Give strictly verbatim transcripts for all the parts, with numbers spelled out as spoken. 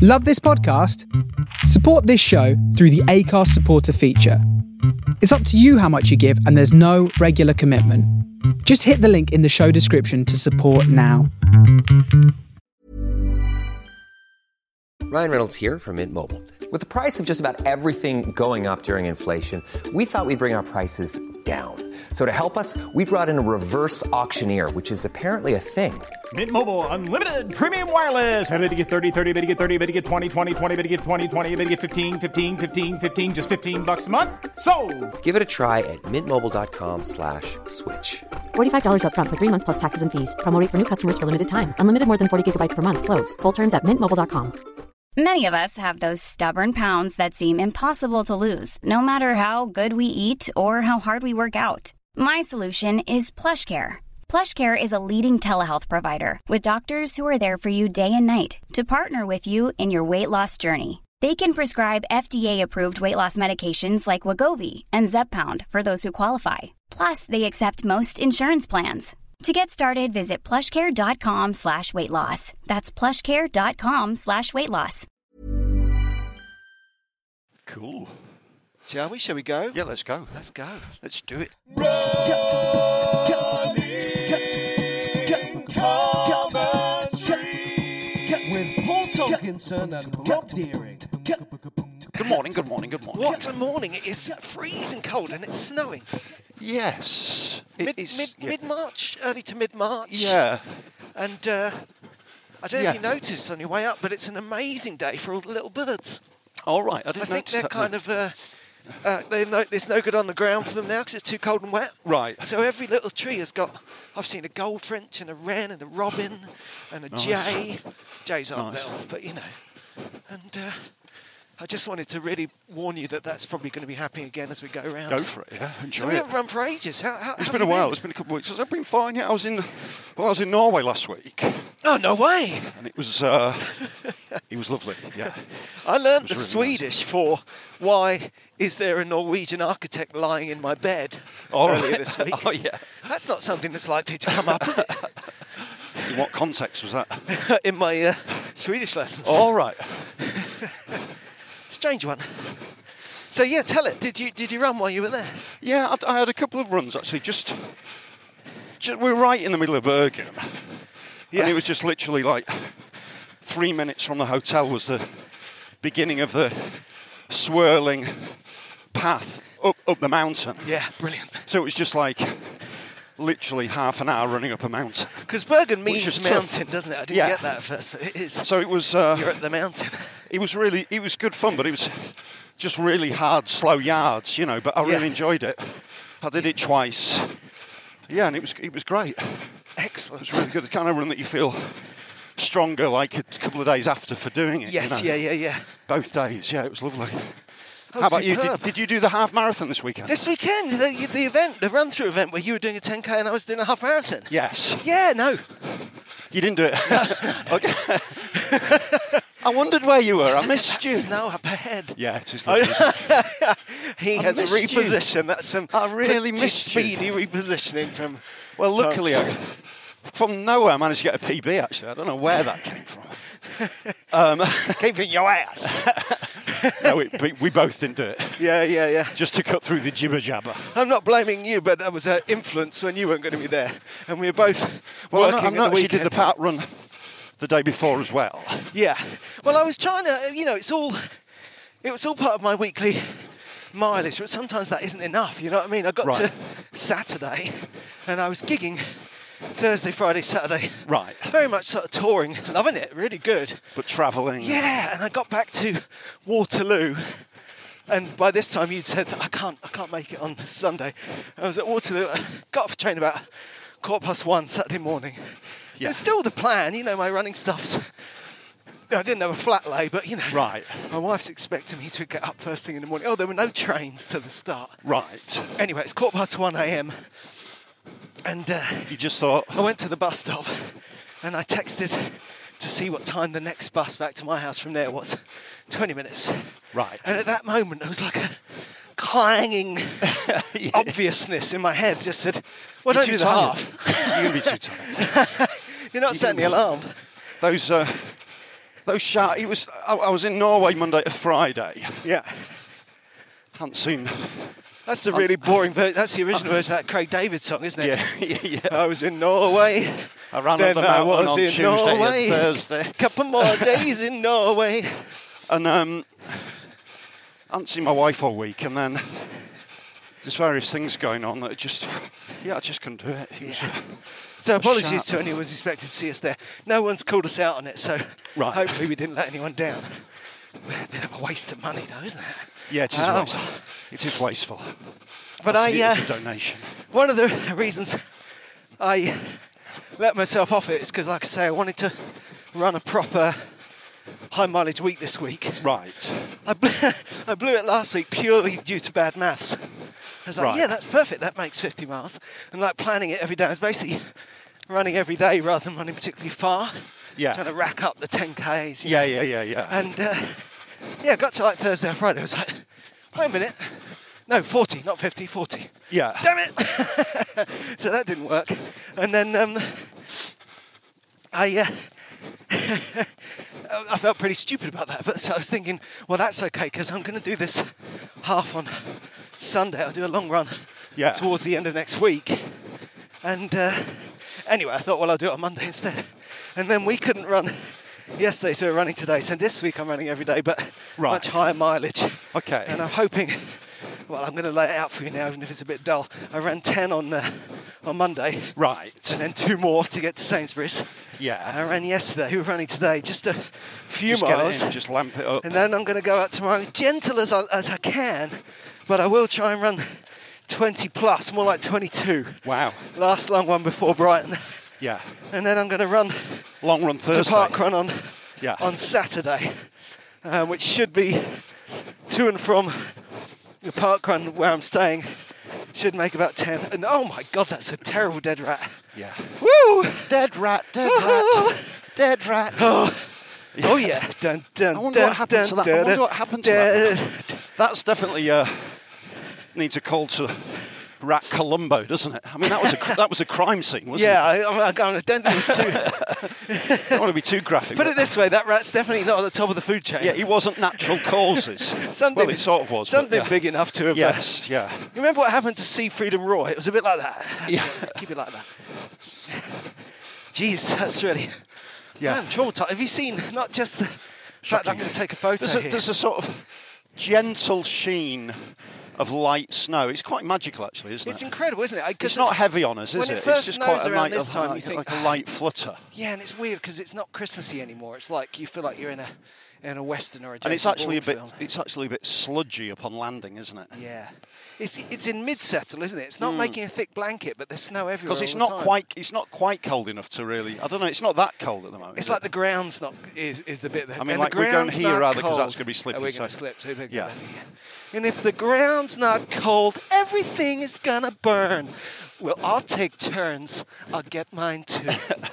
Love this podcast? Support this show through the Acast supporter feature. It's up to you how much you give, and there's no regular commitment. Just hit the link in the show description to support now. Ryan Reynolds here from Mint Mobile. With the price of just about everything going up during inflation, we thought we'd bring our prices down. So to help us, we brought in a reverse auctioneer, which is apparently a thing. Mint Mobile Unlimited Premium Wireless. How to get thirty, thirty, how to get thirty, how to get twenty, twenty, twenty, how to get twenty, twenty, how to get fifteen, fifteen, fifteen, fifteen, just fifteen bucks a month? Sold! Give it a try at mintmobile.com slash switch. forty-five dollars up front for three months plus taxes and fees. Promo rate for new customers for limited time. Unlimited more than forty gigabytes per month. Slows full terms at mint mobile dot com. Many of us have those stubborn pounds that seem impossible to lose, no matter how good we eat or how hard we work out. My solution is PlushCare. PlushCare is a leading telehealth provider with doctors who are there for you day and night to partner with you in your weight loss journey. They can prescribe F D A-approved weight loss medications like Wegovy and Zepbound for those who qualify. Plus, they accept most insurance plans. To get started, visit plushcare.com slash weight loss. That's plushcare.com slash weight loss. Cool. Shall we? Shall we go? Yeah, let's go. Let's go. Let's do it. With Paul Tomkinson and Rob Deering. Good morning, good morning, good morning. What a morning. It is freezing cold and it's snowing. Yes. It Mid, is, mid, yeah. mid-March, early to mid-March. Yeah. And uh, I don't know Yeah. if you noticed on your way up, but it's an amazing day for all the little birds. All right, I I didn't think notice they're that, kind no. of... Uh, uh, they're no, there's no good on the ground for them now because it's too cold and wet. Right. So every little tree has got... I've seen a goldfinch and a wren and a robin and a Nice. jay. Jays aren't Nice. little, but you know. And uh, I just wanted to really warn you that that's probably going to be happening again as we go around. Go for it, yeah. Enjoy So we it. haven't run for ages. How, how, It's how been have a you while. It's been a couple of weeks. I've been fine. Yeah, I was in, well, I was in Norway last week, Oh, no way. and it was, uh, it was lovely. Yeah. I learned the was really nice. Swedish for why is there a Norwegian architect lying in my bed All earlier right. this week. Oh, yeah. That's not something that's likely to come up, is it? In what context was that? in my uh, Swedish lessons. All right. Strange one. So yeah, tell it. Did you did you run while you were there? Yeah, I, I had a couple of runs actually. Just, just we were right in the middle of Bergen, Yeah. and it was just literally like three minutes from the hotel was the beginning of the swirling path up up the mountain. Yeah, brilliant. So it was just like literally half an hour running up a mountain. Because Bergen Which means is tough. mountain, doesn't it? I didn't Yeah. get that at first, but it is. So it was. Uh, You're at the mountain. It was really. It was good fun, but it was just really hard, slow yards, you know. But I really Yeah. enjoyed it. I did it twice. Yeah, and it was it was great. Excellent. It was really good. The kind of run that you feel stronger like a couple of days after for doing it. Yes, you know? yeah, yeah, yeah. Both days, yeah, it was lovely. Oh, How about you? superb. Did, did you do the half marathon this weekend? This weekend, the, the event, the run-through event where you were doing a ten K and I was doing a half marathon. Yes. Yeah, no. You didn't do it. Okay. I wondered where you were. I missed you. Snow up ahead. Yeah, it is lovely. isn't it? He I has a missed you. reposition. That's some I really pretty missed you. speedy repositioning from. Well, luckily, Tots. I, from nowhere, I managed to get a P B. Actually, I don't know where that came from. Um, Came from your ass. no, we, we, we both didn't do it. Yeah, yeah, yeah. Just to cut through the jibber jabber. I'm not blaming you, but that was an influence when you weren't going to be there, and we were both Well, I'm working not, I'm at not the actually did weekend. the part run the day before as well. Yeah. Well, I was trying to, you know, it's all, it was all part of my weekly mileage, but sometimes that isn't enough. You know what I mean? I got Right. to Saturday, and I was gigging Thursday, Friday, Saturday. Right. Very much sort of touring, loving it, really good. But travelling. Yeah, and I got back to Waterloo, and by this time you'd said I can't, I can't make it on Sunday. I was at Waterloo. I got off the train about quarter past one Saturday morning. Yeah. It's still the plan, you know. My running stuff's. I didn't have a flat lay, but you know. Right. My wife's expecting me to get up first thing in the morning. Oh, there were no trains to the start. Right. Anyway, it's quarter past one a.m. and uh, You just thought, I went to the bus stop and I texted to see what time the next bus back to my house from there was. twenty minutes. Right. And at that moment, there was like a clanging obviousness in my head. Just said, well, You're don't do too the tired. half. You're going to be too tired. You're not You setting the don't- alarm. Those, uh, Those shout. He was. I, I was in Norway Monday to Friday. Yeah. Hadn't seen. That's the really boring version. That's the original version of that Craig David song, isn't it? Yeah, yeah. I was in Norway. I ran then up the I mountain was on in Tuesday Norway. and Thursday. Couple more days in Norway. And um, I hadn't seen my wife all week, and then there's various things going on that just, yeah, I just couldn't do it. it was, uh, So apologies sharp. to anyone who was expected to see us there. No one's called us out on it, so Right. hopefully we didn't let anyone down. A bit of a waste of money, though, isn't it? Yeah, it is Oh. wasteful. It is wasteful. But That's I, it, uh, it's a donation. one of the reasons I let myself off it is because, like I say, I wanted to run a proper high mileage week this week. Right. I blew, I blew it last week purely due to bad maths. I was like, Right. yeah, that's perfect. That makes fifty miles. And like planning it every day. I was basically running every day rather than running particularly far. Yeah. Trying to rack up the ten Ks. you Yeah, know. yeah, yeah, yeah. And uh, yeah, got to like Thursday or Friday. I was like, wait a minute. No, forty, not fifty, forty. Yeah. Damn it! So that didn't work. And then um, I, uh, I felt pretty stupid about that. But so I was thinking, well, that's okay because I'm going to do this half on Sunday. I'll do a long run Yeah. towards the end of next week. And uh, anyway, I thought, well, I'll do it on Monday instead. And then we couldn't run yesterday, so we're running today. So this week I'm running every day, but Right. much higher mileage. Okay. And I'm hoping, well, I'm going to lay it out for you now, even if it's a bit dull. I ran ten on uh, on Monday. Right. And then two more to get to Sainsbury's. Yeah. I ran yesterday. We're running today, just a few Just get miles. it in, just lamp it up. And then I'm going to go out tomorrow, gentle as I, as I can, but I will try and run twenty plus, more like twenty-two. Wow. Last long one before Brighton. Yeah. And then I'm going to run Long run to Thursday. Park Run on, Yeah. on Saturday, um, which should be to and from the Park Run where I'm staying. Should make about ten. And oh my God, that's a terrible dead rat. Yeah. Woo! Dead rat, dead rat, dead rat. Oh, oh yeah. Dun, dun, I wonder dun, what happened to dun, that. I dun, wonder what happened to that. dun. That's definitely uh, needs a call to Rat Columbo, doesn't it? I mean, that was a cr- that was a crime scene, wasn't Yeah, it? I, I, I don't think it was too. I don't want to be too graphic. Put but- it this way: that rat's definitely not at the top of the food chain. Yeah, he wasn't natural causes. Something, well, it sort of was. but Something yeah. big enough to have. uh, Yes, yeah. You remember what happened to Seafried and Roy? It was a bit like that. That's Yeah. it. Keep it like that. Jeez, that's really. Yeah. Man, traumatized. Have you seen not just the fact that I'm going to take a photo There's a, here? there's a sort of gentle sheen of light snow. It's quite magical, actually, isn't It's it? incredible, isn't it? I- 'cause It's not heavy on us, is when it? it first it's just snows quite a around light, this time, like, you think, like a "Ah." light flutter. Yeah, and it's weird because it's not Christmassy anymore. It's like you feel like you're in a in a western or a Jason And it's actually a Bourne bit, film. it's actually a bit sludgy upon landing, isn't it? Yeah, it's it's in mid-settle, isn't it? It's not making a thick blanket, but there's snow everywhere. Because it's all not the time. quite, it's not quite cold enough to really. I don't know. It's not that cold at the moment. It's is like it? the ground's not is, is the bit that. I mean, and like, the we're going ground's here not rather 'cause cold. that's gonna be slippy, Oh, we're so- going to slip. So big Yeah. And if the ground's not cold, everything is gonna burn. Well, I'll take turns. I'll get mine too.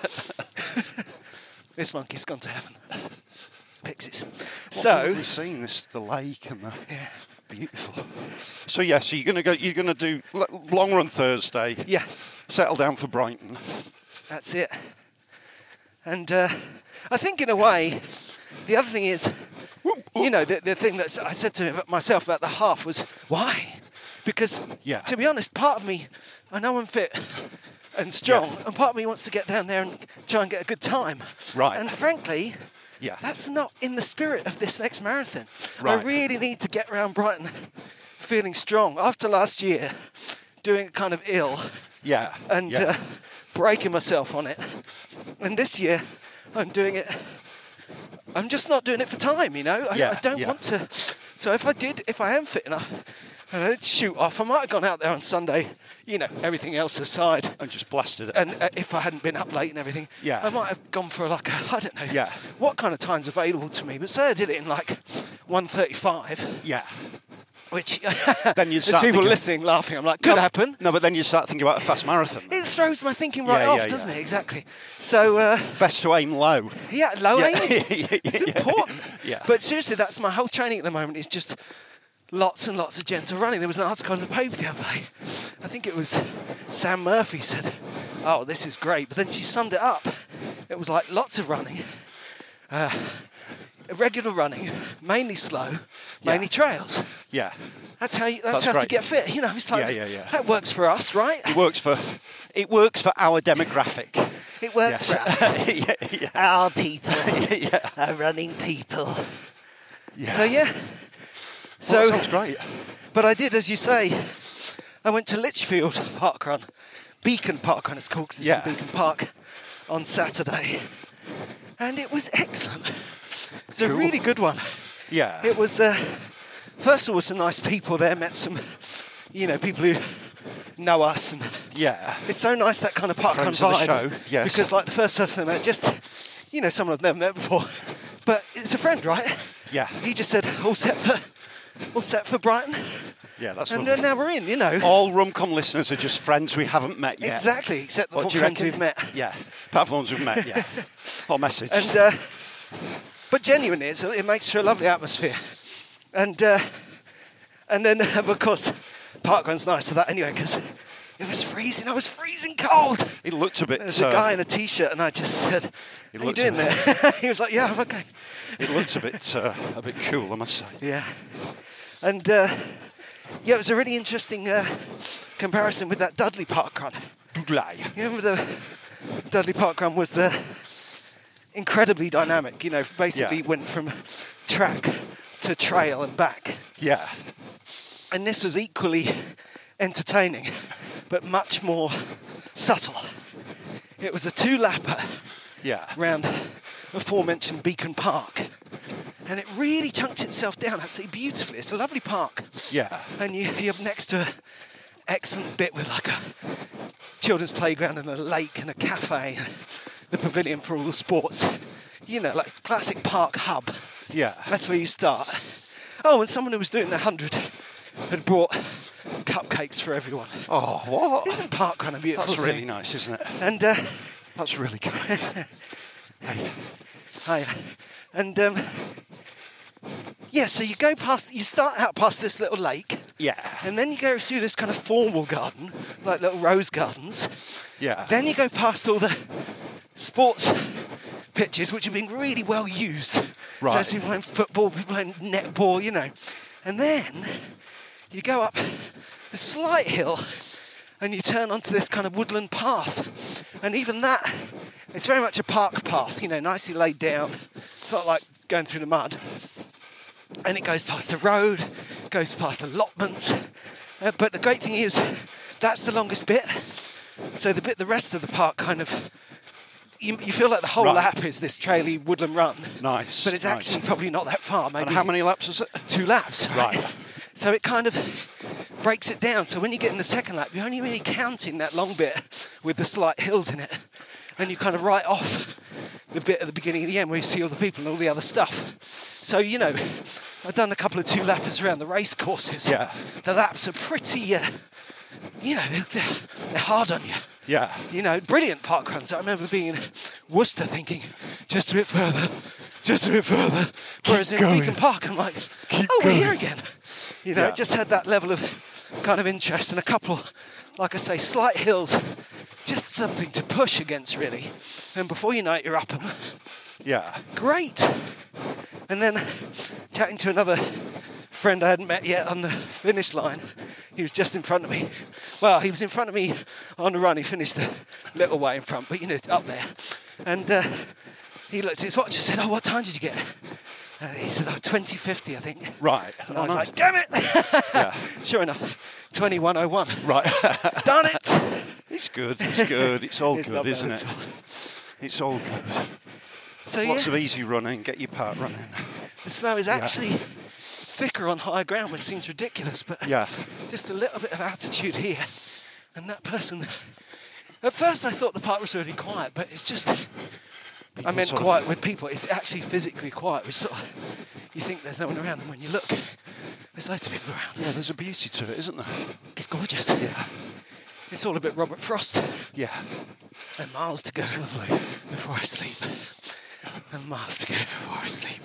This monkey's gone to heaven. Pixies. What So. have we seen this the lake and the beautiful. So yeah, so you're gonna go. You're gonna do l- long run Thursday. Yeah. Settle down for Brighton. That's it. And uh, I think, in a way, the other thing is, you know, the, the thing that I said to myself about the half was, why? Because, Yeah. to be honest, part of me, I know I'm fit and strong, Yeah. and part of me wants to get down there and try and get a good time. Right. And frankly, Yeah. that's not in the spirit of this next marathon. I Right. really need to get around Brighton feeling strong. After last year, doing it kind of ill, Yeah. and yeah. uh, breaking myself on it. And this year, I'm doing it. I'm just not doing it for time, you know. I, Yeah, I don't yeah. want to. So if I did, if I am fit enough, and I did shoot off, I might have gone out there on Sunday. You know, everything else aside. and just blasted it. And uh, if I hadn't been up late and everything, Yeah. I might have gone for like a, I don't know, Yeah. what kind of time's available to me. But say I did it in like one thirty-five, yeah. which Then you'd there's start people thinking- listeing, laughing. I'm like, could no, happen. No, but then you start thinking about a fast marathon. It throws my thinking right Yeah, off, yeah, doesn't yeah. it? Exactly. So, uh, Best to aim low. yeah, low Yeah. aiming. Yeah, It's yeah, important. yeah. But seriously, that's my whole training at the moment. Is just lots and lots of gentle running. There was an article in the paper the other day. I think it was Sam Murphy said, "Oh, this is great," but then she summed it up. It was like lots of running, uh, regular running, mainly slow, mainly Yeah. trails. Yeah. That's how you, that's, That's how to great. get fit. You know, it's like Yeah, yeah, yeah. that works for us, right? It works for it works for our demographic. It works Yes. for us. yeah, yeah. Our people, yeah. our running people. Yeah. So yeah. Well, So that sounds great. But I did, as you say, I went to Lichfield Parkrun, Beacon Parkrun it's called, 'cause it's Yeah. in Beacon Park, on Saturday. And it was excellent. It's a Cool. really good one. Yeah. It was, uh, first of all, some nice people there, met some, you know, people who know us. And Yeah. it's so nice, that kind of parkrun Friends of the vibe. show, yes. Because, like, the first person I met, just, you know, someone I've never met before. But it's a friend, right? Yeah. He just said, all set for, all set for Brighton. Yeah, that's And lovely. uh, now we're in, you know. All Rumcom listeners are just friends we haven't met yet. Exactly, except the What four do you friends reckon? we've met. Yeah, apart from the ones we've met, yeah. Or message. And uh, but genuinely, it's, it makes for a lovely atmosphere. And uh, and then of course, parkrun's nice to that anyway because it was freezing. I was freezing cold. It looked a bit. There's a uh, guy in a t-shirt, and I just said, It "How you looked a doing bit- there?" He was like, "Yeah, I'm okay." It looked a bit, uh, a bit cool, I must say. Yeah. And uh, yeah, it was a really interesting uh, comparison with that Dudley Parkrun. Doodley. You remember the Dudley Parkrun was uh, incredibly dynamic. You know, basically Yeah. went from track to trail and back. Yeah. And this was equally entertaining, but much more subtle. It was a two-lapper Yeah. round aforementioned Beacon Park. And it really chunked itself down absolutely beautifully. It's a lovely park. Yeah. And you, you're next to an excellent bit with like a children's playground and a lake and a cafe and the pavilion for all the sports. You know, like classic park hub. Yeah. That's where you start. Oh, and someone who was doing the hundred had brought cupcakes for everyone. Oh, what? Isn't parkrun a beautiful That's really thing? nice, isn't it? And uh, That's really kind. Hey. hi, and um, yeah, so you go past, you start out past this little lake, Yeah. and then you go through this kind of formal garden, like little rose gardens. Yeah. Then you go past all the sports pitches, which have been really well used. So Right. there's people playing football, people playing netball, you know. And then you go up a slight hill and you turn onto this kind of woodland path. And even that, it's very much a park path, you know, nicely laid down. It's not like going through the mud. And it goes past a road, goes past allotments. Uh, but the great thing is, that's the longest bit. So the bit, the rest of the park kind of, you, you feel like the whole Right. lap is this traily woodland run. Nice. But it's nice. actually probably not that far. Maybe And how many laps is it? two laps, right? Right. So it kind of breaks it down. So when you get in the second lap, you're only really counting that long bit with the slight hills in it. And you kind of write off the bit at the beginning and the end where you see all the people and all the other stuff. So, you know, I've done a couple of two lappers around the race courses. Yeah. The laps are pretty, uh, you know, they're, they're hard on you. Yeah. You know, brilliant park runs. I remember being in Worcester thinking, just a bit further, just a bit further. Whereas in going. Beacon Park, I'm like, Keep oh, we're going. here again. You know, Yeah. it just had that level of kind of interest and a couple, like I say, slight hills. Just something to push against, really. And before you know it, you're up them. Yeah. Great. And then chatting to another friend I hadn't met yet on the finish line. He was just in front of me. Well, he was in front of me on the run. He finished a little way in front, but you know, up there. And uh, he looked at his watch and said, "Oh, what time did you get?" And he said, "Oh, twenty fifty, I think." Right. And Oh, I was nice. like, "Damn it!" Yeah. Sure enough, twenty-one oh one. Right. Done it. It's good. It's good. It's all It's good, not bad isn't at it? all. It's all good. So Lots yeah, of easy running. Get your part running. the snow is actually thicker on higher ground, which seems ridiculous, but Yeah. just a little bit of altitude here. And that person, at first I thought the park was really quiet, but it's just, I People meant sort of- quiet with people. It's actually physically quiet, which sort of, you think there's no one around, and when you look, there's loads of people around. Yeah, there's a beauty to it, isn't there? It's gorgeous. Yeah. It's all a bit Robert Frost. Yeah. And miles to go lovely. before I sleep. And miles to go before I sleep.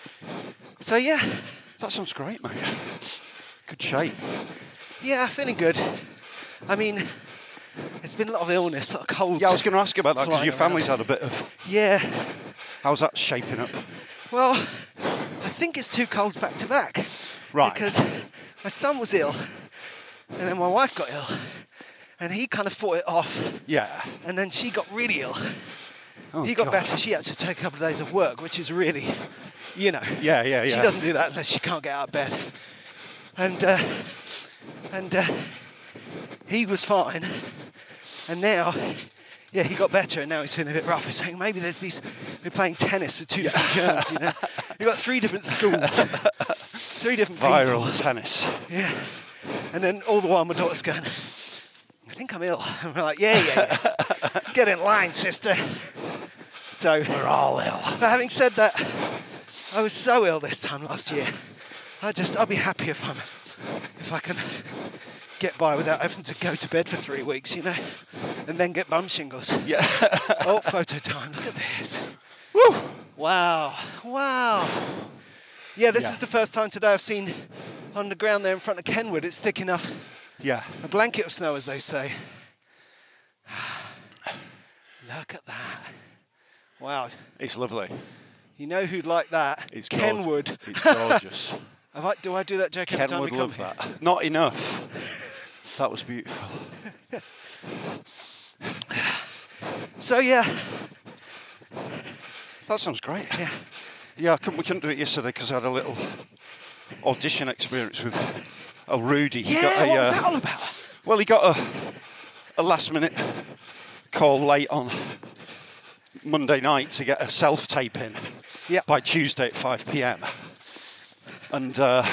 So yeah, That sounds great, mate. Good shape. yeah, feeling good. I mean, it's been a lot of illness, a lot of cold. Yeah, I was going to ask you about that because flying your family's around. had a bit of. Yeah, How's that shaping up? well, think it's two colds back to back. Right. Because my son was ill, and then my wife got ill, and he kind of fought it off. Yeah. And then she got really ill. Oh, he got God. better. She had to take a couple of days of work, which is really, you know. Yeah, yeah, yeah. She doesn't do that unless she can't get out of bed. And uh, and uh, he was fine. And now, yeah, he got better, and now he's feeling a bit rough. He's saying maybe there's these. We're playing tennis with two different germs, you know. We've got three different schools, three different Viral people. tennis. Yeah. And then all the while my daughter's going, I think I'm ill. And we're like, yeah, yeah, yeah. Get in line, sister. So We're all ill. But having said that, I was so ill this time last year. I just, I'll be happy if I'm, if I can get by without having to go to bed for three weeks, you know, and then get bum shingles. Yeah. Oh, photo time. Look at this. Woo! Wow. Wow. Yeah, this Yeah. is the first time today I've seen on the ground there in front of Kenwood. It's thick enough. Yeah. A blanket of snow, as they say. Look at that. Wow. It's lovely. You know who'd like that? It's Kenwood. Gorgeous. It's gorgeous. Have I, do I do that joke every Ken time would we come love here? that. Not enough. That was beautiful. So, yeah. That sounds great. Yeah. Yeah, I couldn't, we couldn't do it yesterday because I had a little audition experience with oh, Rudy. He Yeah, got a, what was uh, that all about? Well, he got a, a last minute call late on Monday night to get a self-tape in Yeah. by Tuesday at five p.m. And uh,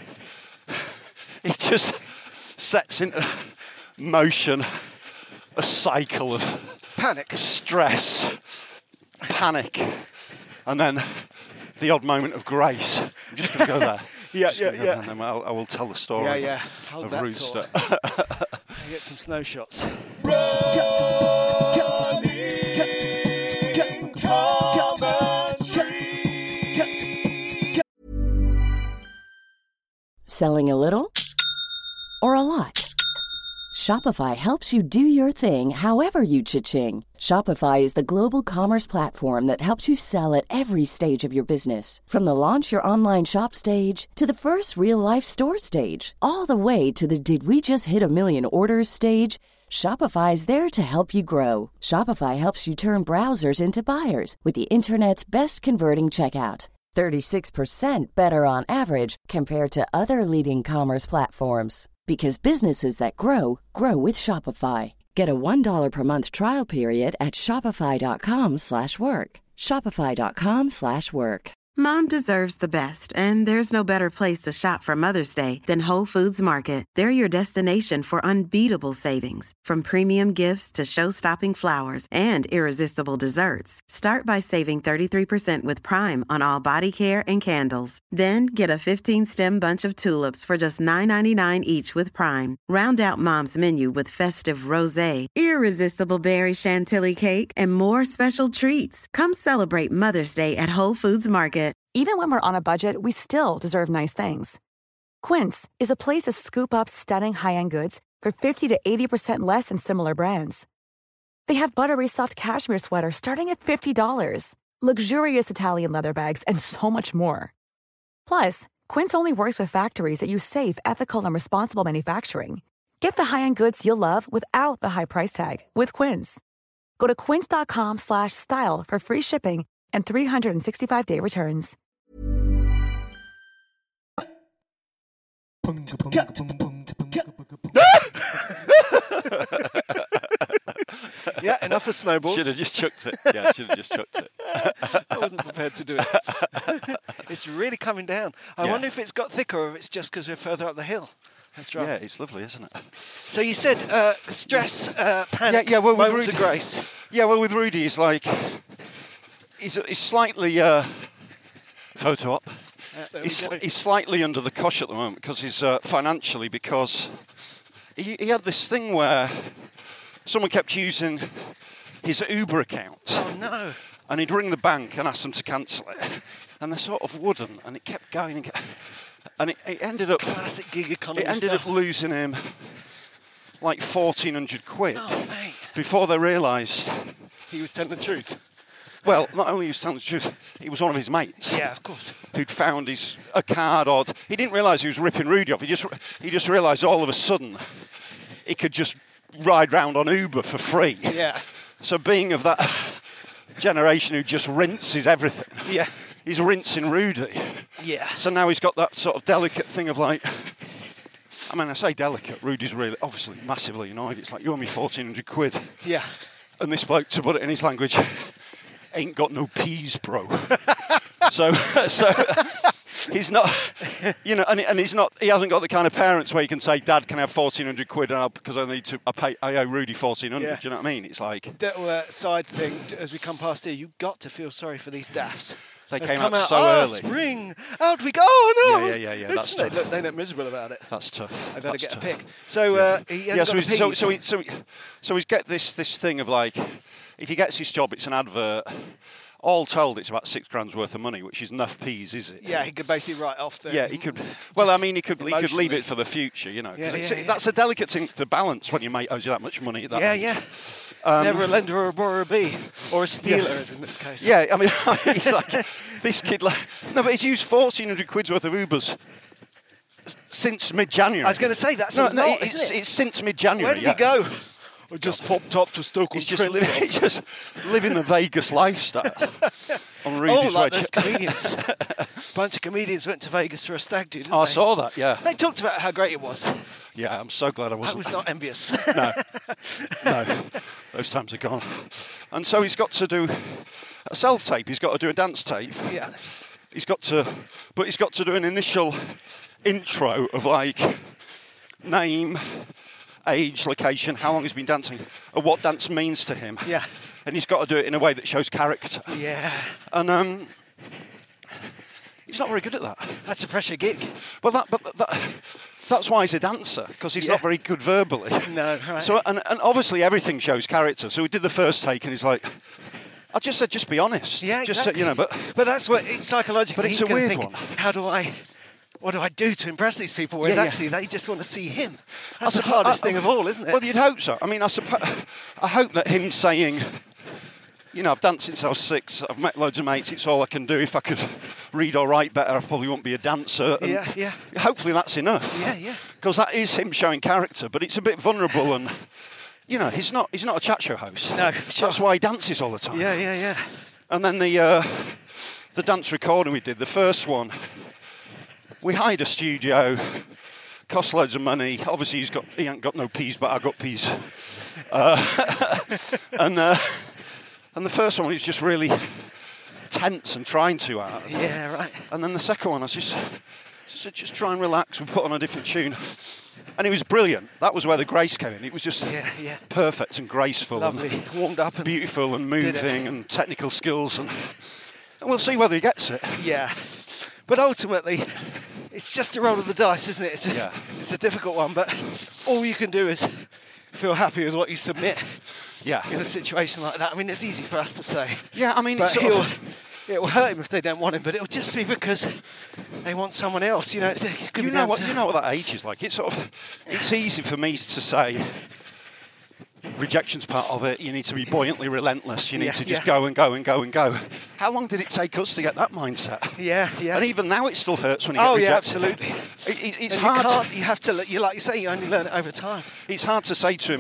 he just sets into motion a cycle of Panic. stress, panic, and then the odd moment of grace. I'm just going to go there. Yeah, Just yeah, gonna go yeah. there, And then I'll, I will tell the story Yeah, yeah. Hold of that Rooster. thought. Get some snow shots. Selling a little or a lot? Shopify helps you do your thing however you cha-ching. Shopify is the global commerce platform that helps you sell at every stage of your business. From the launch your online shop stage to the first real-life store stage, all the way to the did we just hit a million orders stage. Shopify is there to help you grow. Shopify helps you turn browsers into buyers with the internet's best converting checkout. thirty-six percent better on average compared to other leading commerce platforms. Because businesses that grow, grow with Shopify. Get a one dollar per month trial period at shopify.com slash work. Shopify.com slash work. Mom deserves the best, and there's no better place to shop for Mother's Day than Whole Foods Market. They're your destination for unbeatable savings, from premium gifts to show-stopping flowers and irresistible desserts. Start by saving thirty-three percent with Prime on all body care and candles. Then get a fifteen-stem bunch of tulips for just nine ninety-nine each with Prime. Round out Mom's menu with festive rosé, irresistible berry chantilly cake, and more special treats. Come celebrate Mother's Day at Whole Foods Market. Even when we're on a budget, we still deserve nice things. Quince is a place to scoop up stunning high-end goods for fifty to eighty percent less than similar brands. They have buttery soft cashmere sweaters starting at fifty dollars, luxurious Italian leather bags, and so much more. Plus, Quince only works with factories that use safe, ethical, and responsible manufacturing. Get the high-end goods you'll love without the high price tag with Quince. Go to quince.com slash style for free shipping and three sixty-five day returns. Yeah, enough of snowballs. Should have just chucked it. Yeah, should have just chucked it. I wasn't prepared to do it. It's really coming down. I Yeah. wonder if it's got thicker or if it's just because we're further up the hill. That's right. Yeah, it's lovely, isn't it? So you said uh, stress, uh, panic, Yeah, yeah, well, with moments of Rudy- grace. Yeah, well, with Rudy, he's like, he's, he's slightly, uh, photo op. Uh, there we He's, go. he's slightly under the cosh at the moment because he's uh, financially, because he, he had this thing where someone kept using his Uber account. Oh, no. And he'd ring the bank and ask them to cancel it. And they sort of wouldn't. And it kept going and going. And it, it ended up... Classic gig economy It ended stuff. up losing him like fourteen hundred quid Oh, mate. before they realised He was telling the truth. well, not only was telling the truth, he was one of his mates. Yeah, of course. Who'd found his a card odd. He didn't realise he was ripping Rudy off. He just he just realised all of a sudden he could just ride round on Uber for free. Yeah. So being of that generation who just rinses everything. Yeah. He's rinsing Rudy. Yeah. So now he's got that sort of delicate thing of like, I mean, I say delicate, Rudy's really, obviously, massively annoyed. It's like, you owe me fourteen hundred quid. Yeah. And this bloke, to put it in his language, ain't got no peas, bro. so, so he's not, you know, and, and he's not, he hasn't got the kind of parents where you can say, Dad, can I have fourteen hundred quid and I'll, because I need to, I pay, I owe Rudy fourteen hundred. Yeah. Do you know what I mean? It's like... Little uh, side thing, as we come past here, you've got to feel sorry for these daffs. They They've came come out, out so oh, early. Spring, out we go, oh no! Yeah, yeah, yeah, yeah, that's they, tough. look, they look miserable about it. That's tough. I better That's get tough. a pick. So yeah. uh, he hasn't yeah, so got he's, the so, peas. so, he, so, he, so he's get this this thing of like, if he gets his job, it's an advert. All told, it's about six grand's worth of money, which is enough peas, is it? Yeah, he could basically write off the... Yeah, he could. Well, I mean, he could. He could leave it for the future, you know. Yeah, it's, yeah, yeah. That's a delicate thing to balance when your mate owes you that much money. At that Yeah, age. yeah. Um, Never a lender or a borrower be, or a stealer, Yeah. as in this case. Yeah, I mean, he's like this kid. Like, no, but he's used fourteen hundred quid's worth of Ubers since mid-January. I was going to say that's no, a no, lot, it's, isn't it? it's since mid-January. Where did yeah. he go? I just popped up to Stoke He's just living, he's just living the Vegas lifestyle on Oh, Rudy's like wedge. those comedians. A bunch of comedians went to Vegas for a stag do, didn't Oh, I they? saw that. Yeah, They talked about how great it was. yeah. I'm so glad I I wasn't. was not envious. No, no, those times are gone. And so he's got to do a self-tape. He's got to do a dance tape. Yeah. He's got to, but he's got to do an initial intro of like name, age, location, how long he's been dancing, and what dance means to him. Yeah. And he's got to do it in a way that shows character. Yeah. And um, he's not very good at that. That's a pressure gig. Well, that, but that, that's why he's a dancer, because he's Yeah. not very good verbally. No, right. So, and, and obviously everything shows character. So we did the first take, and he's like, I just said, just be honest. Yeah, just exactly. Said, you know, but But that's what it's psychologically. But it's he's a gonna weird think, one. How do I? What do I do to impress these people? Whereas Yeah, yeah. actually, they just want to see him. That's I the suppo- hardest I- thing of all, isn't it? Well, you'd hope so. I mean, I suppose, I hope that him saying, you know, I've danced since I was six. I've met loads of mates. It's all I can do. If I could read or write better, I probably won't be a dancer. And Yeah, yeah. Hopefully that's enough. Yeah, yeah. Because that is him showing character, but it's a bit vulnerable and, you know, he's not he's not a chat show host. No, That's sure. why he dances all the time. Yeah, yeah, yeah. And then the uh, the dance recording we did, the first one, we hired a studio, cost loads of money. Obviously he's got he ain't got no peas, but I got peas. Uh, and uh, and the first one he was just really tense and trying too hard. Yeah, right. And then the second one I was just just, just try and relax. We put on a different tune. And it was brilliant. That was where the grace came in. It was just Yeah, yeah. perfect and graceful. Lovely. And Warmed up and beautiful and did it. moving and technical skills. And, and we'll see whether he gets it. Yeah. But ultimately, it's just a roll of the dice, isn't it? It's a, Yeah. it's a difficult one, but all you can do is feel happy with what you submit Yeah. in a situation like that. I mean, it's easy for us to say. Yeah, I mean, But it's sort he'll, of, it will hurt him if they don't want him, but it'll just be because they want someone else. You know, it could you be know down what to- you know what that age is like. It's sort of it's easy for me to say rejection's part of it. You need to be buoyantly relentless. You need Yeah, to just yeah. go and go and go and go. How long did it take us to get that mindset? Yeah, yeah. And even now it still hurts when you Oh, get yeah, rejected. absolutely. It, it, it's And hard. You, can't, you have to, you like you say, you only learn it over time. It's hard to say to him,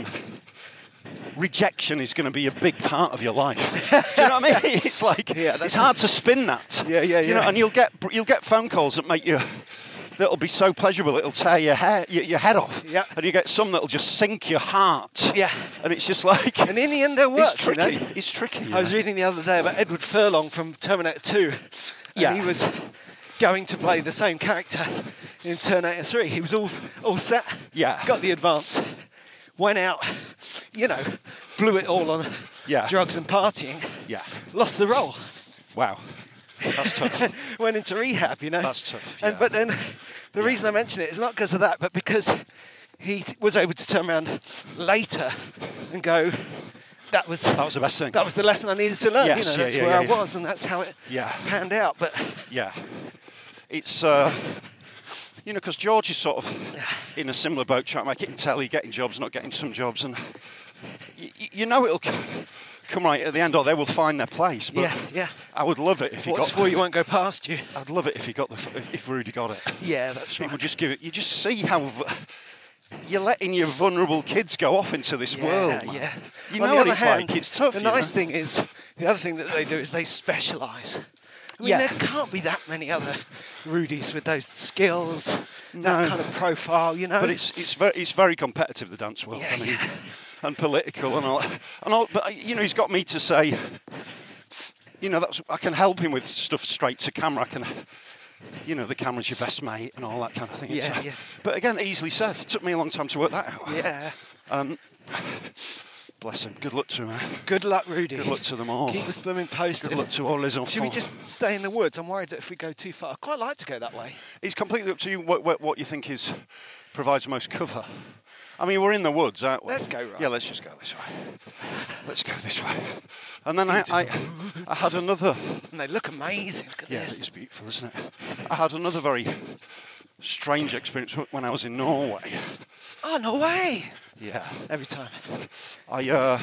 rejection is going to be a big part of your life. Do you know what I mean? It's like Yeah, it's that's hard to spin that. Yeah, yeah, You know, yeah. and you'll get you'll get phone calls that make you that'll be so pleasurable it'll tear your hair your, your head off. Yeah. And you get some that'll just sink your heart. Yeah. And it's just like And in the end, they'll work. it's tricky. You know? It's tricky. I was reading the other day about Edward Furlong from Terminator two. And Yeah. he was going to play the same character in Terminator three. He was all, all set. Yeah. Got the advance. Went out, you know, blew it all on Yeah. drugs and partying. Yeah. Lost the role. Wow. That's tough. Went into rehab, you know. That's tough, And yeah. but then the reason I mention it is not because of that, but because he t- was able to turn around later and go, that was That was the best thing. that was the lesson I needed to learn. Yes, you know, yeah, that's yeah, where yeah, I yeah. was, and that's how it Yeah. panned out. But Yeah. It's, uh, you know, because George is sort of in a similar boat, trying to make it in telly, getting jobs, not getting some jobs. And you, you know it'll come right at the end, or they will find their place. But yeah, yeah. I would love it if he What's got. for you won't go past you. I'd love it if he got the if, if Rudy got it. Yeah, that's right. People just give it. You just see how v- you're letting your vulnerable kids go off into this yeah, world. Man. Yeah, You On know the what other it's hand, like. It's tough. The you nice know? thing is, the other thing that they do is they specialise. I mean, Yeah. there can't be that many other Rudys with those skills, No. that kind of profile, you know. But it's it's very it's very competitive, the dance world. Yeah, I mean, yeah. and political and all and all. But you know, he's got me to say. You know, that's I can help him with stuff straight to camera. I can, you know, the camera's your best mate and all that kind of thing. Yeah, It's, uh, yeah. But again, easily said. It took me a long time to work that out. Yeah. Um, bless him. Good luck to him. Eh? Good luck, Rudy. Good luck to them all. Keep us blooming posted. Good luck to all Liz. Should we just stay in the woods? I'm worried that if we go too far, I'd quite like to go that way. It's completely up to you what, what, what you think is provides the most cover. I mean, we're in the woods, aren't we? Let's go, right. Yeah, let's just go this way. Let's go this way. And then I, I, I had another... And they look amazing. Look at Yeah, this. it's beautiful, isn't it? I had another very strange experience when I was in Norway. Oh, no way. Yeah. Every time. I, uh,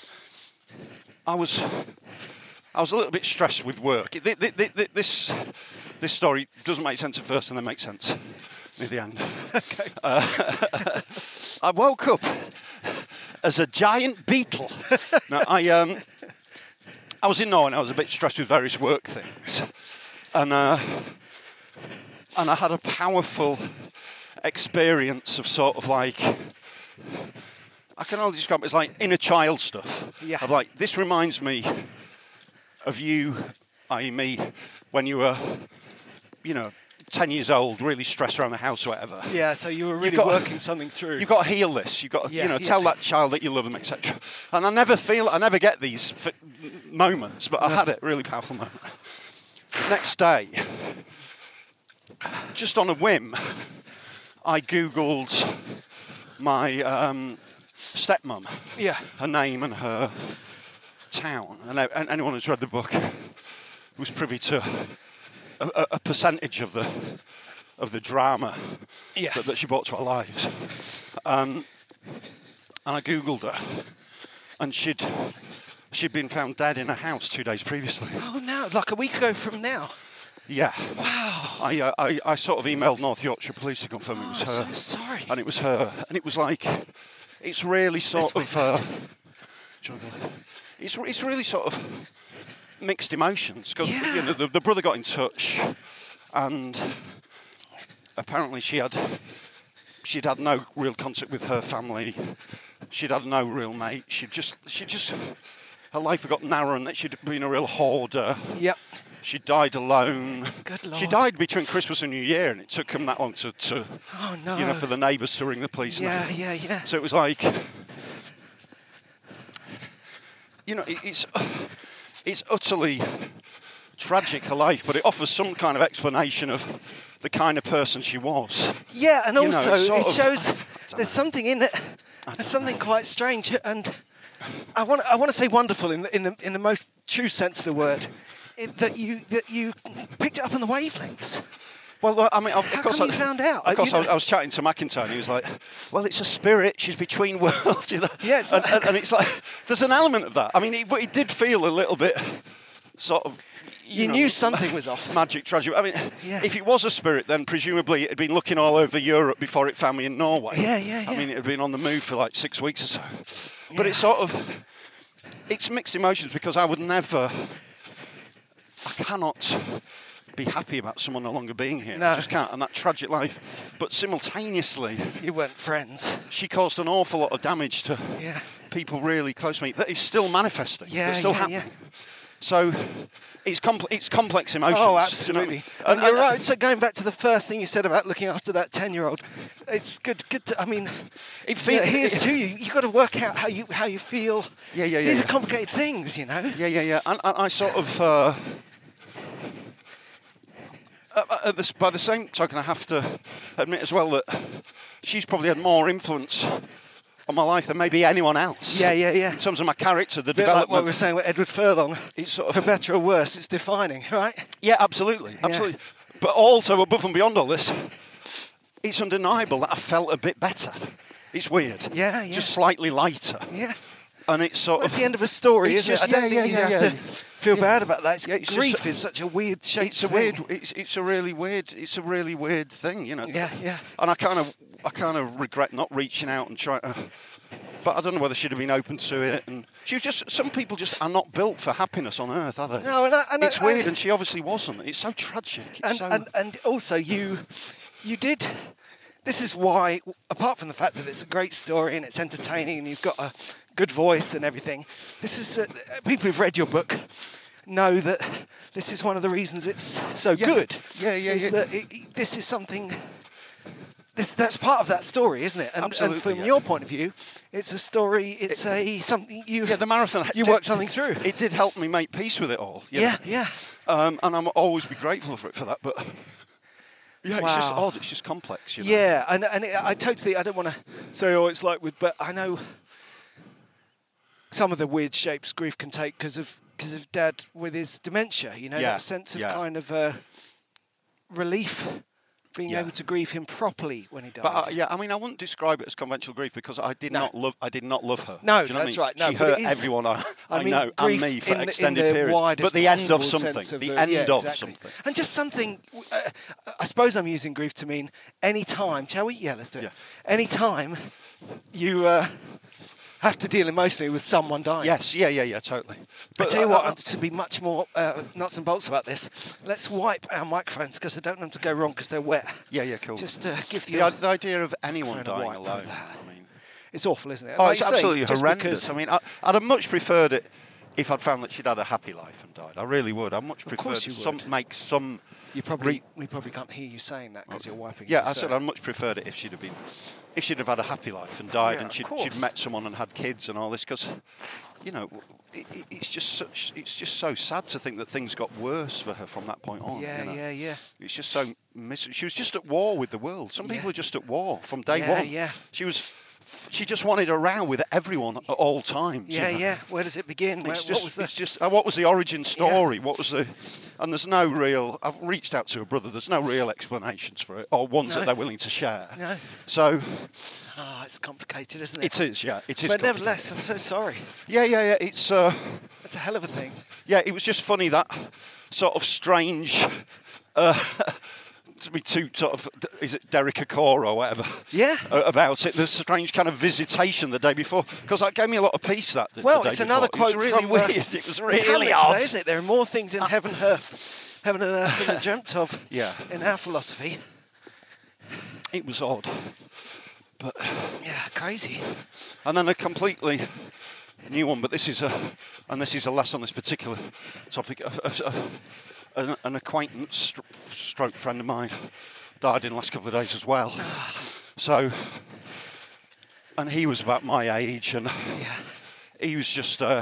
I was... I was a little bit stressed with work. Th- th- th- th- This, this story doesn't make sense at first and then makes sense near the end. Okay. Uh, I woke up as a giant beetle. Now, I um, I was in Norway and I was a bit stressed with various work things, and uh, and I had a powerful experience of sort of like I can only describe it as like inner child stuff. Yeah. Of like this reminds me of you, that is me, when you were, you know, ten years old, really stressed around the house or whatever. Yeah, so you were really You've got- working something through. You've got to heal this. You've got to, Yeah, you know, yeah. tell that child that you love them, et cetera. And I never feel, I never get these f- moments, but I had it, really powerful moment. Next day, just on a whim, I Googled my um, stepmom, Yeah. her name and her town. And a- and anyone who's read the book was privy to a, a, a percentage of the of the drama Yeah. that, that she brought to our lives. Um, and I Googled her, and she'd she'd been found dead in a house two days previously. Oh, no, like a week ago from now. Yeah. Wow. I, uh, I I sort of emailed North Yorkshire Police to confirm it was Oh, her. I'm so sorry. And it was her. And it was like, it's really sort This of. Uh, it's it's really sort of mixed emotions because Yeah. you know, the, the brother got in touch, and apparently she had she'd had no real contact with her family. She'd had no real mate. She just she just her life had got narrow, and that she'd been a real hoarder. Yep. She died alone. Good She Lord. died between Christmas and New Year, and it took them that long to, to Oh, no. you know, for the neighbours to ring the police. and Yeah, that. yeah, yeah. So it was like, you know, it, it's it's utterly tragic, her life, but it offers some kind of explanation of the kind of person she was. Yeah, and You know, also it's sort it of- shows I don't there's know. something in it. There's something quite strange, and I want I want to say wonderful in the, in the in the most true sense of the word. It, that you that you picked it up on the wavelengths. Well, well, I mean, of, How of course, come I, you found out? Of course, You I, was, know- I was chatting to McIntyre, and he was like, "Well, it's a spirit. She's between worlds." You know? Yes. and, and, and it's like there's an element of that. I mean, it, but it did feel a little bit sort of. You, You know, knew something was off. Magic, tragic. I mean, Yeah. if it was a spirit, then presumably it had been looking all over Europe before it found me in Norway. Yeah, yeah, I yeah. mean, it had been on the move for like six weeks or so. But Yeah. it's sort of, it's mixed emotions because I would never, I cannot be happy about someone no longer being here. No. I just can't. And that tragic life. But simultaneously, You weren't friends. she caused an awful lot of damage to Yeah. people really close to me that is still manifesting. Yeah, that's still yeah, happening. yeah. So it's, compl- it's complex emotions. Oh, you know? absolutely. And- And you're and- right. So going back to the first thing you said about looking after that ten-year-old, it's good. Good. To, I mean, It it feels- here's it- to you. You've got to work out how you how you feel. Yeah, yeah, yeah, These yeah. are complicated things, you know. Yeah, yeah, yeah. And, and I sort of, uh, uh, at this, by the same token, I have to admit as well that she's probably had more influence on my life than maybe anyone else. Yeah, yeah, yeah. In terms of my character, the A bit like what development. we were saying with Edward Furlong. It's sort For of, better or worse, it's defining, right? yeah, absolutely, absolutely. But also, above and beyond all this, it's undeniable that I felt a bit better. It's weird. Yeah, yeah. Just slightly lighter. Yeah. and it's sort That's of... the end of a story, it's isn't just, it? I don't yeah, think yeah, you yeah, have yeah. to feel Yeah. bad about that. It's, Yeah, it's grief just- is such a weird shape. It's a weird. It's it's a really weird. It's a really weird thing, you know. Yeah, yeah. And I kind of, I kind of regret not reaching out and trying to. But I don't know whether she'd have been open to it. And she was just. Some people just are not built for happiness on earth, are they? No, and I, and it's I, weird, I, and she obviously wasn't. It's so tragic. It's and, so. and and also you, you did. This is why, apart from the fact that it's a great story and it's entertaining and you've got a good voice and everything, this is uh, people who've read your book know that this is one of the reasons it's so Yeah. good. Yeah, yeah, is yeah. That it, it- this is something. This that's part of that story, isn't it? And, Absolutely, and from yeah. your point of view, it's a story. It's a something you. yeah, the marathon. You did- worked something through. It did help me make peace with it all. you Yeah, know. yeah. Um, and I'm always be grateful for it for that. But yeah, it's just Wow. odd. It's just complex. You know? Yeah, and and it, I totally. I don't want to say, oh, it's like with, but I know some of the weird shapes grief can take because of because of Dad with his dementia. You know, Yeah, that sense of yeah. kind of uh, relief, being Yeah. able to grieve him properly when he died. But uh, yeah, I mean, I wouldn't describe it as conventional grief because I did No. not love. I did not love her. No, Do you know what I that's mean? right. No, she but hurt it is- everyone I, I I mean, know and grief me for in the- extended in the periods. widest But the end of possible something. sense of The the- end yeah, of exactly. something. And just something. Uh, I suppose I'm using grief to mean any time. Shall we? Yeah, let's do it. Yeah. Any time you uh, have to deal emotionally with someone dying. Yes. Yeah. Yeah. Yeah. Totally. I tell you uh, what, uh, and to be much more uh, nuts and bolts about this, let's wipe our microphones because I don't want them to go wrong because they're wet. yeah. Yeah. Cool. Just uh, give the, you. i- the idea of anyone Friend of dying wipe alone. over that. I mean, It's awful, isn't it? oh, Like it's you say, absolutely just horrendous. because- I mean, I, I'd have much preferred it if I'd found that she'd had a happy life and died. I really would. I much preferred course you some would. make some. you probably we probably can't hear you saying that because you're wiping. Yeah, your I said shirt. I much preferred it if she'd have been, if she'd have had a happy life and died, Yeah, and of she'd, course. she'd met someone and had kids and all this. Because, you know, it, it, it's just such, it's just so sad to think that things got worse for her from that point on. Yeah, you know? yeah, yeah. It's just so mis- she was just at war with the world. Some people Yeah. are just at war from day Yeah, one. yeah. She was, she just wanted a row with everyone at all times. you Yeah, know? yeah. Where does it begin? Where, It's what just, was the? it's just uh, what was the origin story? What was the? And there's no real. I've reached out to a brother. There's no real explanations for it, or ones No. that they're willing to share. No. So Oh, it's complicated, isn't it? it is, yeah, it is. But complicated. nevertheless, I'm so sorry. yeah, yeah, yeah. It's uh, It's a hell of a thing. yeah. It was just funny that sort of strange. Uh, to be too sort of, is it Derek Acor or whatever? Yeah. uh, about it. There's a strange kind of visitation the day before because that gave me a lot of peace. That the, Well, the day it's another before. quote It was really from, uh, weird. It was really it's Hamlet odd. today, isn't it? There are more things in heaven, earth, heaven and earth than we dreamt of. Yeah. In our philosophy. It was odd, but. Yeah, crazy. And then a completely new one, but this is a, and this is a less on this particular topic. A, a, a, an, an acquaintance, stro- stroke friend of mine, died in the last couple of days as well. So, and he was about my age, and Yeah. he was just. Uh,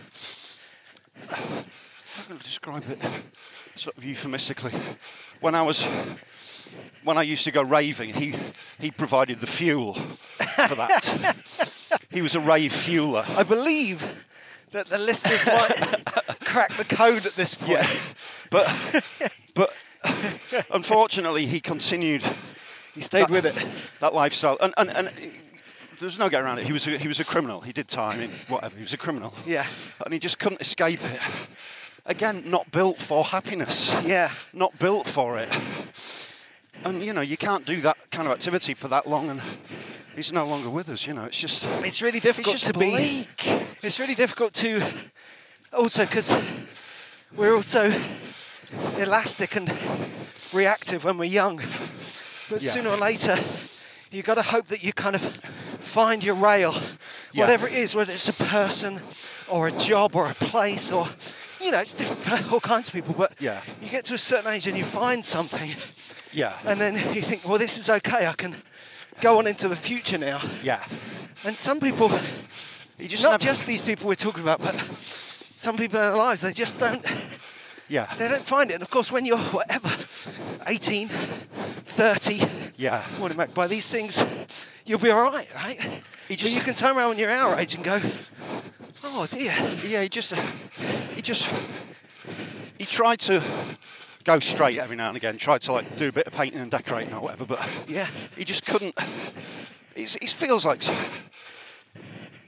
I'm going to describe it sort of euphemistically. When I was. When I used to go raving, he he provided the fuel for that. He was a rave fueler. I believe that the listeners might crack the code at this point. Yeah, but but unfortunately, he continued. He stayed that, with it. That lifestyle, and and, and there's no getting around it. He was a, he was a criminal. He did time in whatever. He was a criminal. Yeah. And he just couldn't escape it. Again, not built for happiness. Yeah. Not built for it. And you know, you can't do that kind of activity for that long, and he's no longer with us. You know, it's just. It's really difficult it's just to bleak. be. It's really difficult to. Also, because we're also elastic and reactive when we're young, but Yeah. sooner or later, you got to hope that you kind of find your rail, Yeah. whatever it is, whether it's a person or a job or a place or. You know, it's different for all kinds of people, but Yeah. you get to a certain age and you find something, Yeah. and then you think, well, this is okay, I can go on into the future now. Yeah. And some people, You just not never- just these people we're talking about, but some people in their lives, they just don't, Yeah. they don't find it. And of course, when you're whatever, eighteen, thirty, Yeah. what do you make? By these things, you'll be all right, right? He But just- you can turn around when you're our age and go, oh dear. Yeah, he just, he just, he tried to go straight every now and again. Tried to like do a bit of painting and decorating or whatever, but Yeah. he just couldn't. It's, it feels like,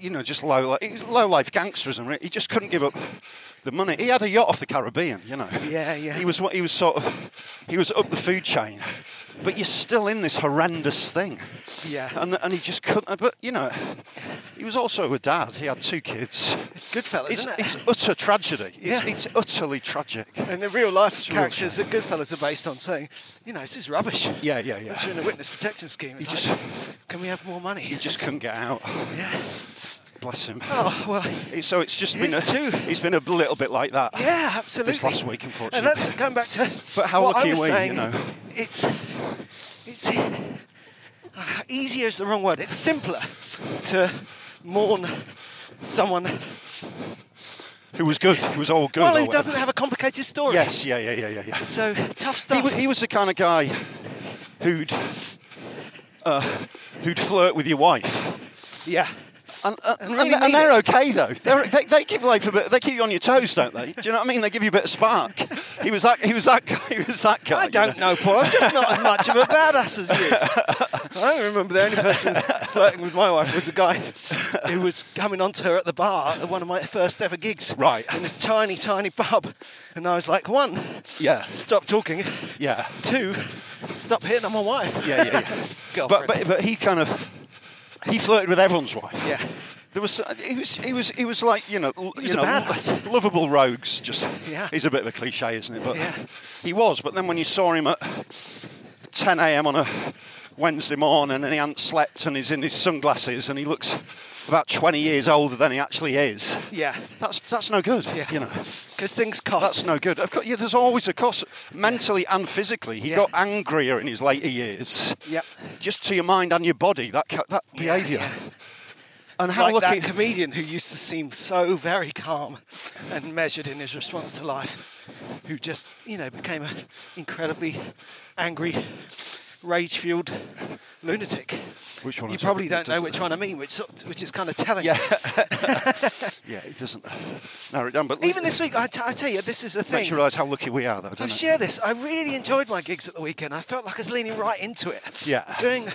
you know, just low, like, it was low-life gangsterism. He just couldn't give up the money. He had a yacht off the Caribbean, you know. Yeah, yeah. He was he was sort of he was up the food chain, but you're still in this horrendous thing. Yeah. And and he just couldn't. But you know, he was also a dad. He had two kids. It's Goodfellas, it's, isn't it? It's utter tragedy. It's, Yeah. it's utterly tragic. And the real life It's characters real. that Goodfellas are based on saying, you know, this is rubbish. Yeah, yeah, yeah. Once you're in a witness protection scheme, it's He like, just- can we have more money? He just couldn't get out. Yeah. Bless him. Oh, well. So it's just been a, his too. It's been a little bit like that. Yeah, absolutely. This last week, unfortunately. And that's going back to. But how what lucky I was are we, saying, you know? It's. It's. Uh, easier is the wrong word. It's simpler to mourn someone. Who was good? Who was all good? Well, or who whatever. doesn't have a complicated story. Yes, yeah, yeah, yeah, yeah, yeah. So tough He, stuff. wa- he was the kind of guy who'd uh, who'd flirt with your wife. Yeah. And, uh, And and, really and mean they're it. okay though. They're, they they give life a bit. They keep you on your toes, don't they? Do you know what I mean? They give you a bit of spark. He was that. He was that guy. He was that guy. I don't know, Paul. I'm just not as much of a badass as you. I remember the only person flirting with my wife was a guy who was coming onto her at the bar at one of my first ever gigs. Right. In this tiny, tiny pub. And I was like, one, Yeah. stop talking. Yeah. Two, stop hitting on my wife. Yeah, yeah, yeah. Girlfriend. But, but but he kind of he flirted with everyone's wife. Yeah. There was he was he was he was like you know l- He was you a know badass. lovable rogues. Just Yeah. he's a bit of a cliche, isn't it? But Yeah. he was. But then when you saw him at ten a.m. on a Wednesday morning and he hadn't slept and he's in his sunglasses and he looks about twenty years older than he actually is. Yeah. That's that's no good. Yeah. You know. Because things cost. That's no good. Of course, yeah, there's always a cost, mentally and physically. He Yeah. got angrier in his later years. Yep. Just to your mind and your body, that ca- that Yeah, behaviour. yeah. And how Like lucky. that comedian who used to seem so very calm and measured in his response to life, who just, you know, became an incredibly angry, rage-fueled lunatic. Which one You is it? probably It don't know doesn't- which one I mean, which sort- which is kind of telling. Yeah. yeah, it doesn't narrow it down. But Even this week, I, t- I tell you, this is a makes thing. you realise how lucky we are, though, I've doesn't it? shared this. I really enjoyed my gigs at the weekend. I felt like I was leaning right into it. Yeah. Doing,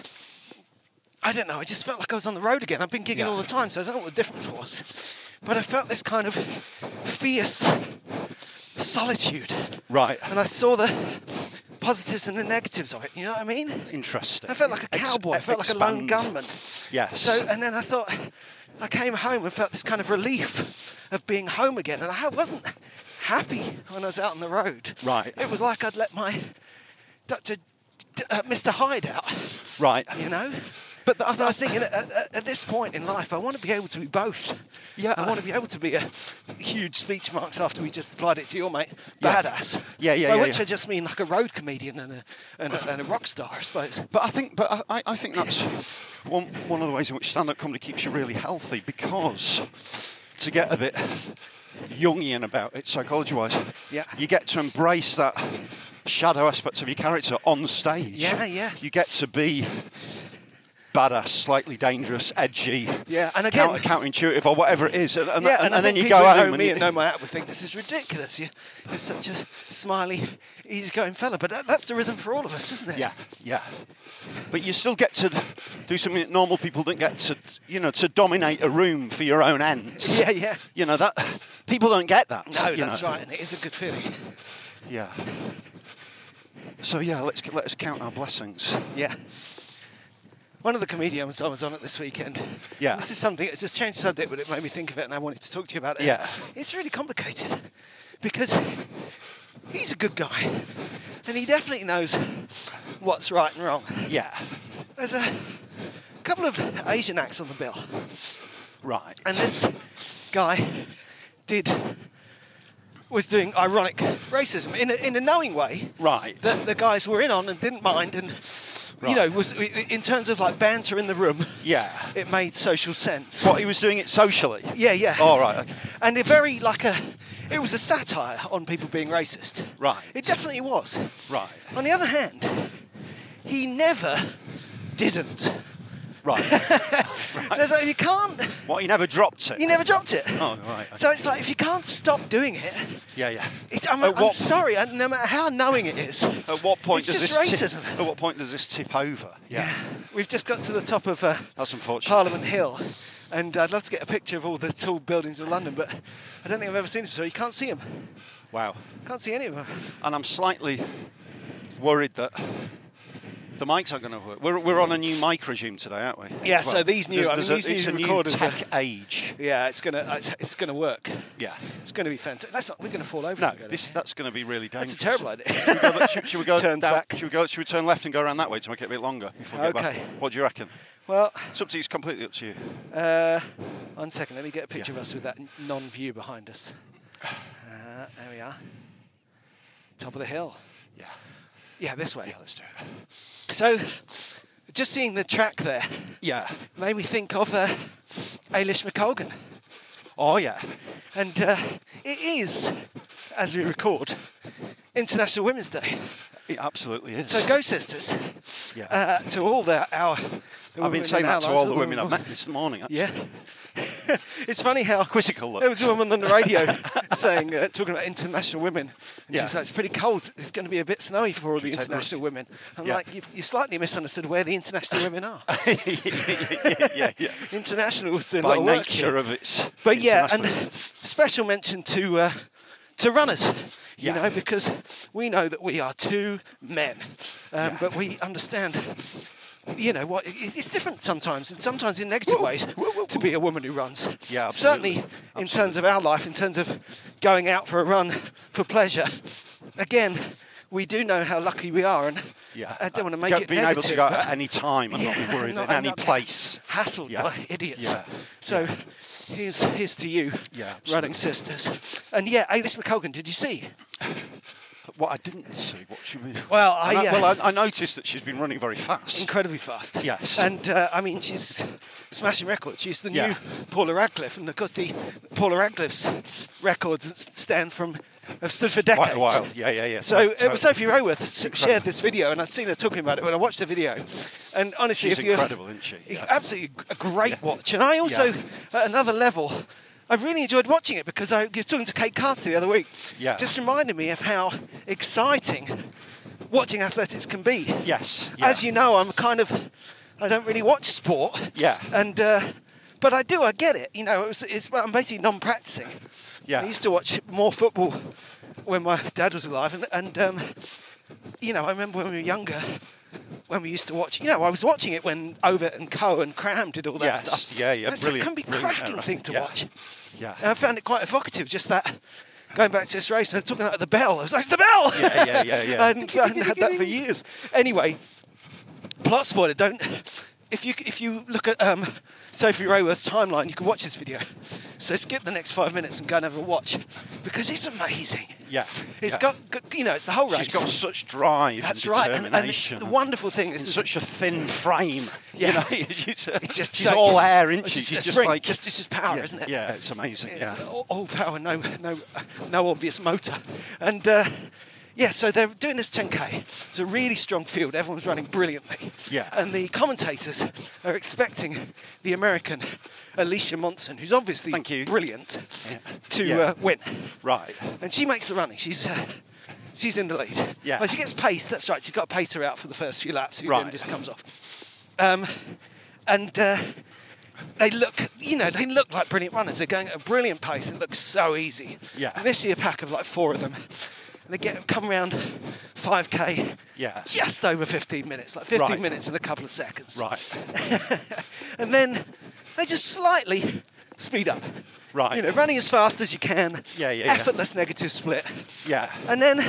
I don't know, I just felt like I was on the road again. I've been gigging Yeah. all the time, so I don't know what the difference was. But I felt this kind of fierce solitude. Right. And I saw the positives and the negatives of it, you know what I mean? Interesting. I felt like a Ex- cowboy. I felt like a lone expand. gunman. Yes. So, and then I thought, I came home and felt this kind of relief of being home again. And I wasn't happy when I was out on the road. Right. It was like I'd let my Doctor Uh, Mister Hyde out, Right. you know? But the, I was thinking, at, at, at this point in life, I want to be able to be both. Yeah. I want to be able to be a huge speech marks after we just applied it to your mate, Yeah. badass. Yeah, yeah, By yeah, which yeah. I just mean like a road comedian and a, and a, and a rock star, I suppose. But I think, but I, I think that's one one of the ways in which stand-up comedy keeps you really healthy, because to get a bit Jungian about it, psychology-wise, Yeah. you get to embrace that shadow aspect of your character on stage. Yeah, yeah. You get to be badass, slightly dangerous, edgy, Yeah, and again- counter, counterintuitive, or whatever it is, and, and, Yeah, and, and, I and then think you people go who home know and me you, and know my act would think this is ridiculous. You, you're such a smiley, easygoing fella, but that, that's the rhythm for all of us, isn't it? Yeah, yeah. But you still get to do something that normal people don't get to, you know, to dominate a room for your own ends. Yeah, yeah. You know, that people don't get that. No, you that's know. right, and it is a good feeling. Yeah. So yeah, let's let us count our blessings. Yeah. One of the comedians I was on at this weekend. Yeah. This is something, it's just changed subject, but it made me think of it and I wanted to talk to you about it. Yeah. It's really complicated because he's a good guy and he definitely knows what's right and wrong. Yeah. There's a couple of Asian acts on the bill. Right. And this guy did was doing ironic racism in a, in a knowing way. Right. That the guys were in on and didn't mind, and Right. you know, was in terms of like banter in the room. Yeah. It made social sense. What, he was doing it socially? Yeah, yeah. All right. Okay. And it very like a, it was a satire on people being racist. Right. It definitely was. Right. On the other hand, he never didn't Right. right. So it's like if you can't... What, you never dropped it? You never dropped it. Oh, right. Okay. So it's like if you can't stop doing it... Yeah, yeah. It, I'm, At I'm what- sorry, I, no matter how knowing it is. At what point it's does just this racism. Tip, at what point does this tip over? Yeah. We've just got to the top of uh, That's unfortunate. Parliament Hill, and I'd love to get a picture of all the tall buildings of London, but I don't think I've ever seen it, so you can't see them. Wow. Can't see any of them. And I'm slightly worried that the mics aren't going to work. We're, we're on a new mic regime today, aren't we? Yeah, so these new, there's- I mean, there's these a, new it's recorders a new tech are- age. Yeah, it's gonna it's, it's gonna work. Yeah. It's gonna be fantastic. That's not, we're gonna fall over. No, together. this, that's going to be really dangerous. That's a terrible idea. Should we go, should, should we go Turns down, back. Should we go? Should we turn left and go around that way to make it a bit longer? Before we get back? Okay. What do you reckon? Well, It's up to you. It's completely up to you. uh, one second. Let me get a picture Yeah. of us with that non-view behind us. Uh, there we are. Top of the hill. Yeah. Yeah, this way. Yeah, let's do it. So, just seeing the track there Yeah. made me think of uh, Ailish McColgan. Oh, yeah. And uh, it is, as we record, International Women's Day. It absolutely is. So go sisters. Yeah. Uh, to all the, our... the I've women been in saying our that to lives, all the all women I've met this morning. Actually. Yeah. It's funny how Quizzical look. there was a woman on the radio saying, uh, talking about international women, and Yeah. she was like, "It's pretty cold. It's going to be a bit snowy for all the take the international risk?" women." I'm Yeah. like, you've, you slightly misunderstood where the international women are. yeah, yeah, yeah. International was doing a By lot of work nature here. of its. But yeah, and international- special mention to uh, to runners, you Yeah. know, because we know that we are two men, um, Yeah. but we understand, you know, what it, it's different sometimes, and sometimes in negative ways, to be a woman who runs. Yeah, absolutely. Certainly in terms of our life, in terms of going out for a run for pleasure. Again, we do know how lucky we are, and Yeah. I don't want to make Get- it being negative. able to go out but- at any time and not Yeah, be worried not- in any not get place. hassled Yeah. by idiots. Yeah. So here's here's to you, Yeah, running absolutely. sisters. And yeah, Ailish McColgan, did you see? What I didn't see, what she was. Well, I, And I, uh, well, I, I noticed that she's been running very fast. Incredibly fast. Yes. And uh, I mean, she's smashing records. She's the Yeah. new Paula Radcliffe, and of course, the Paula Radcliffe's records stand from have stood for decades. Quite a while. Yeah, yeah, yeah. So Totally. it was Sophie Raworth s- Incredible. shared this video, and I'd seen her talking about it when I watched the video. And honestly, She's if you're incredible, isn't she? Yeah. absolutely a great watch. And I also, Yeah. at another level, I really enjoyed watching it because I was talking to Kate Carter the other week. Yeah. Just reminded me of how exciting watching athletics can be. Yes. Yeah. As you know, I'm kind of, I don't really watch sport. Yeah. And, uh, but I do, I get it. You know, it was, it's, I'm basically non-practicing. Yeah. I used to watch more football when my dad was alive, and, and um, you know, I remember when we were younger, when we used to watch. You know, I was watching it when Ovett and Co and Cram did all that Yes, stuff. yeah, yeah, That's, brilliant, It can be brilliant cracking era. thing to Yeah. watch. Yeah. And I found it quite evocative, just that. Going back to this race and talking about the bell, I was like, it's the bell! Yeah, yeah, yeah, yeah. I, hadn't, I hadn't had that for years. Anyway, plot spoiler, don't... If you if you look at um, Sophie Raworth's timeline, you can watch this video. So skip the next five minutes and go and have a watch, because it's amazing. Yeah. It's yeah. got, got, you know, it's the whole race. She's got such drive That's and right, and, and determination. it's the wonderful thing in is such a thin frame. Yeah. You know, she's, uh, It's just she's so- all air, isn't it's she? just She's a just spring, like just- it's just power, yeah, isn't it? Yeah, it's amazing. It's yeah. all, all power, no no no obvious motor, and uh, yeah. So they're doing this ten K. It's a really strong field. Everyone's running brilliantly. Yeah. And the commentators are expecting the American Alicia Monson, who's obviously Thank you. brilliant, Yeah. to Yeah. uh, win. Right. And she makes the running. She's uh, she's in the lead. Yeah. Well, she gets paced. That's right. She's got a pacer out for the first few laps, who then Right. just comes off. Um, and uh, they look, you know, they look like brilliant runners. They're going at a brilliant pace. It looks so easy. Yeah. Initially a pack of like four of them. And they get come around five K. Yeah. Just over fifteen minutes, like fifteen Right. minutes and a couple of seconds. Right. And then they just slightly speed up. Right. You know, running as fast as you can. Yeah, yeah, yeah. Effortless negative split. Yeah. And then,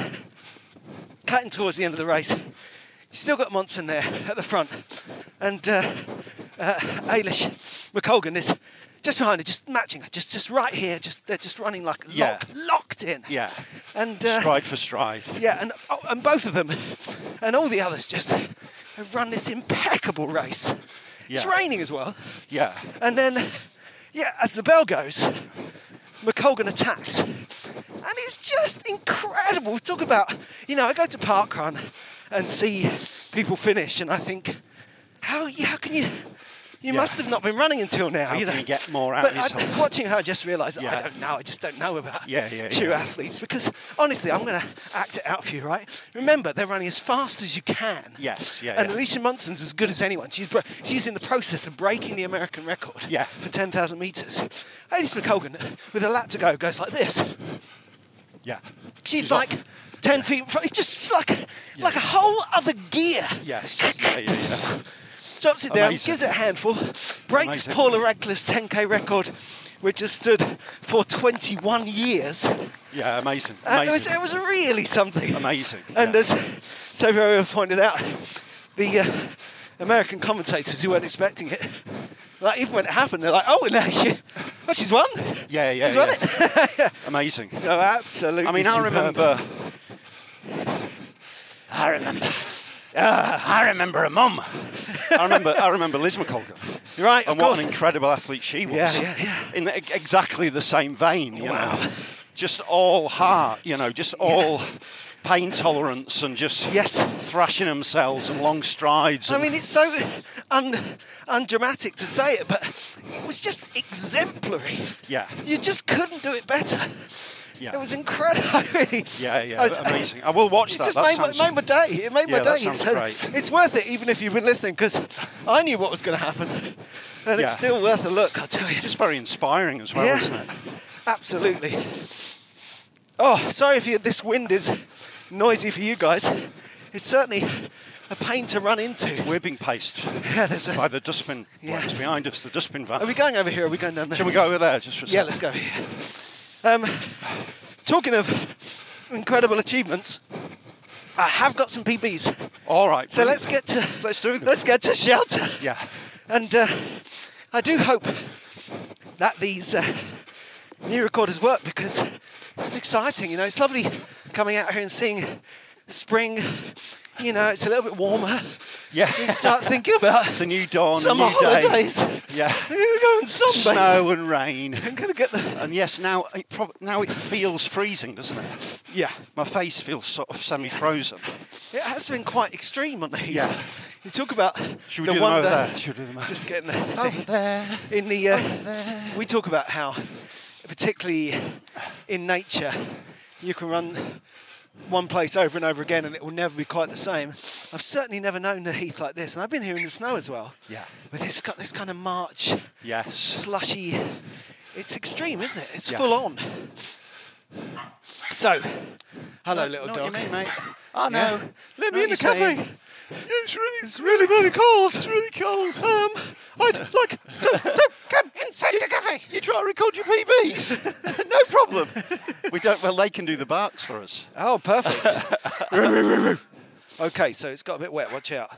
cutting towards the end of the race, you still got Monson there at the front. And uh, uh, Ailish McColgan is just behind her, just matching her, just just right here. Just They're just running like Yeah. locked, locked in. Yeah. And uh, Stride for stride. yeah, and oh, and both of them, and all the others just have run this impeccable race. It's Yeah. raining as well. Yeah. And then, yeah, as the bell goes, McColgan attacks. And it's just incredible. Talk about, you know, I go to parkrun and see people finish, and I think, how, how can you You Yeah. must have not been running until now. How you can know? he get more out but of his I, health? watching her, I just realised that I Yeah. don't know. I just don't know about Yeah, yeah, true yeah. athletes because honestly, I'm going to act it out for you, right? Remember, they're running as fast as you can. Yes, yeah, And yeah. Alicia Munson's as good as anyone. She's bro- she's in the process of breaking the American record. Yeah. For ten thousand metres. Alice McColgan, with a lap to go, goes like this. Yeah. She's, She's like off. ten feet in front. It's just like like a whole other gear. Yes. Yeah, yeah, yeah. Drops it down, Amazing. gives it a handful, breaks Amazing. Paula Radcliffe's ten K record, which has stood for twenty-one years. Yeah, amazing. Uh, Amazing. it, was, it was really something. Amazing. And yeah. as so very well pointed out, the uh, American commentators who weren't expecting it, like even when it happened, they're like, "Oh, no, she, oh, she's won. Yeah, yeah, she's won yeah. it." Amazing. No, absolutely. I mean, I superb. remember. I remember. Uh, I remember a mum. I remember. I remember Liz McColgan. You're right. And of what course. an incredible athlete she was. Yeah, yeah, yeah. In the, exactly the same vein. You Wow. know, just all heart. You know, just all pain tolerance and just Yes. thrashing themselves and long strides. I and- mean, it's so un, undramatic to say it, but it was just exemplary. Yeah. You just couldn't do it better. Yeah. It was incredible. I really, Yeah, yeah, I was- amazing. I will watch It that. just That made, my, sounds- made my day. It made Yeah, my that day. sounds it's, great. it's worth it, even if you've been listening, because I knew what was going to happen, and Yeah. it's still worth a look. I tell It's you. just very inspiring as well, Yeah. isn't it? Absolutely. Oh, sorry if you, this wind is noisy for you guys. It's certainly a pain to run into. We're being paced Yeah, there's a, by the dustbin Yeah. blocks behind us, the dustbin van. Are we going over here? Or are we going down there? Shall we go over there just for a Yeah, second? let's go here. Um, talking of incredible achievements, I have got some P Bs. All right. So brilliant. let's get to Let's do them. let's get to shelter. Yeah. And uh, I do hope that these uh, new recorders work because it's exciting. You know, it's lovely coming out here and seeing spring. You know, it's a little bit warmer. Yeah. You start thinking about It's a new dawn, summer a new day. holidays. Yeah. I'm gonna go and sunbathe. Snow and rain. I'm gonna get the And yes, now it prob- now it feels freezing, doesn't it? yeah. My face feels sort of semi-frozen. It has been quite extreme on the heat. Yeah. You talk about Should we the do them wonder. over there? Should we do them over Just getting the, Over there. in the. Uh, Over there. we talk about how, particularly in nature, you can run one place over and over again and it will never be quite the same. I've certainly never known the heath like this, and I've been here in the snow as well. Yeah. But this got this kind of March, Yes. slushy. It's extreme, isn't it? It's Yeah. full on. So, hello, Know- little know dog. what you mean, mate? I know. Yeah. Let Know me in the what you're cafe. saying. It's really, it's really, really cold. It's really cold. Um, I'd like to, to come inside the cafe. You try to record your P Bs. No problem. We don't. Well, they can do the barks for us. Oh, perfect. Okay, so it's got a bit wet. Watch out.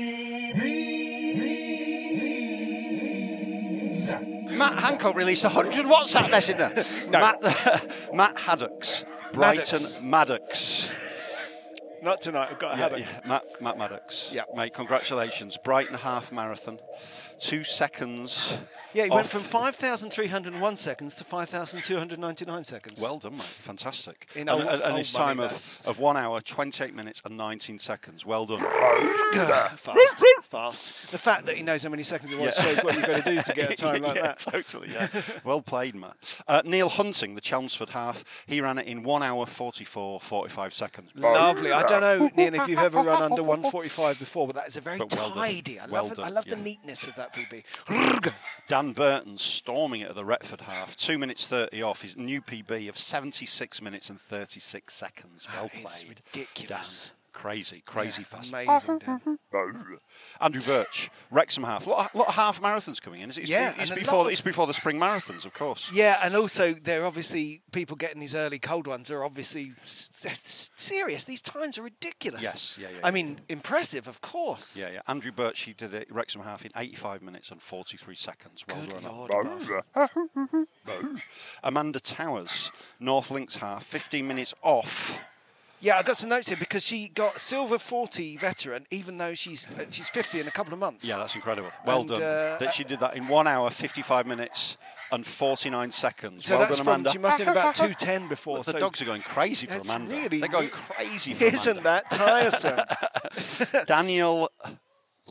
Matt Hancock released a hundred WhatsApp messages. No. Matt, Matt Haddocks, Brighton Maddox. Maddox. Not tonight. I've got a Yeah, headache. yeah, Matt, Matt Maddox. Yeah. Mate, congratulations. Brighton half marathon. Two seconds. Yeah, he went off. from five thousand three hundred one seconds to five thousand two hundred ninety-nine seconds. Well done, mate. Fantastic. In and old- and, and old his money, time that's- of, of one hour, twenty-eight minutes and nineteen seconds. Well done. fast, fast. The fact that he knows how many seconds it was Yeah. shows what you've got to do to get a time like yeah, that. Totally, yeah. Well played, Matt. Uh, Neil Hunting, the Chelmsford half, he ran it in one hour, forty-four, forty-five seconds. Lovely. I don't know, Ian, if you've ever run under one forty-five before, but that is a very But well done. tidy. I Well love, it. I done, love yeah. the neatness of that P B. Dan Burton storming it at the Retford half. two minutes thirty off his new P B of seventy-six minutes and thirty-six seconds. Well That is played. ridiculous. Dan. Crazy, crazy fast. Amazing, Dan. Andrew Birch, Wrexham half. A lot, lot of half marathons coming in. It's, it's, Yeah, it's and a before, lot of- it's before the spring marathons, of course. Yeah, and also they're obviously people getting these early cold ones are obviously s- they're s- serious. These times are ridiculous. Yes, yeah, yeah, I yeah. mean, impressive, of course. Yeah, yeah. Andrew Birch, he did it Wrexham half in eighty-five minutes and forty-three seconds. Well Good done. Lord. Amanda Towers, North Links half, fifteen minutes off. Yeah, I got some notes here because she got silver forty veteran, even though she's uh, she's fifty in a couple of months. Yeah, that's incredible. Well And, done. uh, that she did that in one hour, fifty-five minutes and forty-nine seconds. So well that's done, from Amanda. she must have been about two ten before. The so dogs are going crazy for that's Amanda. really- They're going crazy for Isn't Amanda. that tiresome? Daniel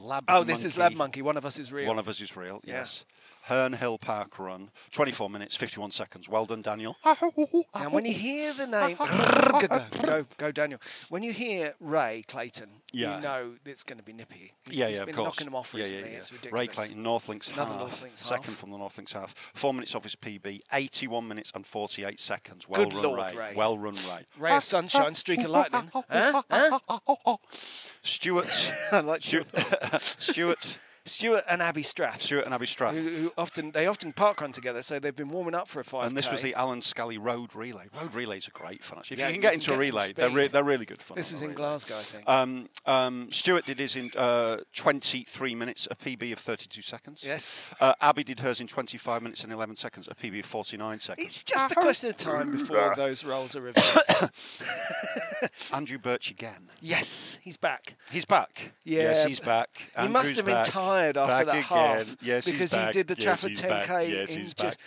Lab Oh, Monkey. this is Lab Monkey. One of us is real. One of us is real, Yeah. yes. Herne Hill Park Run, twenty-four minutes, fifty-one seconds. Well done, Daniel. And when you hear the name, go, go, Daniel. When you hear Ray Clayton, Yeah. you know it's going to be nippy. He's, yeah, he's yeah, been of course. knocking them off Yeah, recently. yeah, yeah. It's ridiculous. Ray Clayton, Northlinks Another half, Northlinks second half. from the Northlinks half. Four minutes off his P B, eighty-one minutes and forty-eight seconds. Well Good run, Lord, Ray. Ray. Well run, Ray. Ray of sunshine, streak of lightning. Huh? Huh? Stuart, I like Stuart, Stuart, Stuart and Abby Strath. Stuart and Abby Strath. Who, who often they often park run together, so they've been warming up for a five K. And this was the Alan Scally Road Relay. Road relays are great fun, actually. If Yeah, you can you get can into a get some relay, they're, re- speed. they're really good fun. This on is a in relay. Glasgow, I think. Um, um, Stuart did his in uh, twenty-three minutes, a P B of thirty-two seconds. Yes. Uh, Abby did hers in twenty-five minutes and eleven seconds, a P B of forty-nine seconds. It's just a question of time before those roles are reversed. Andrew Birch again. Yes, he's back. He's back. Yeah, Yes, he's back. He must Andrew's have been back. tired after Back that again. half. Yes, he's because back. he did the Yes, Trafford he's ten back. K Yes, in he's just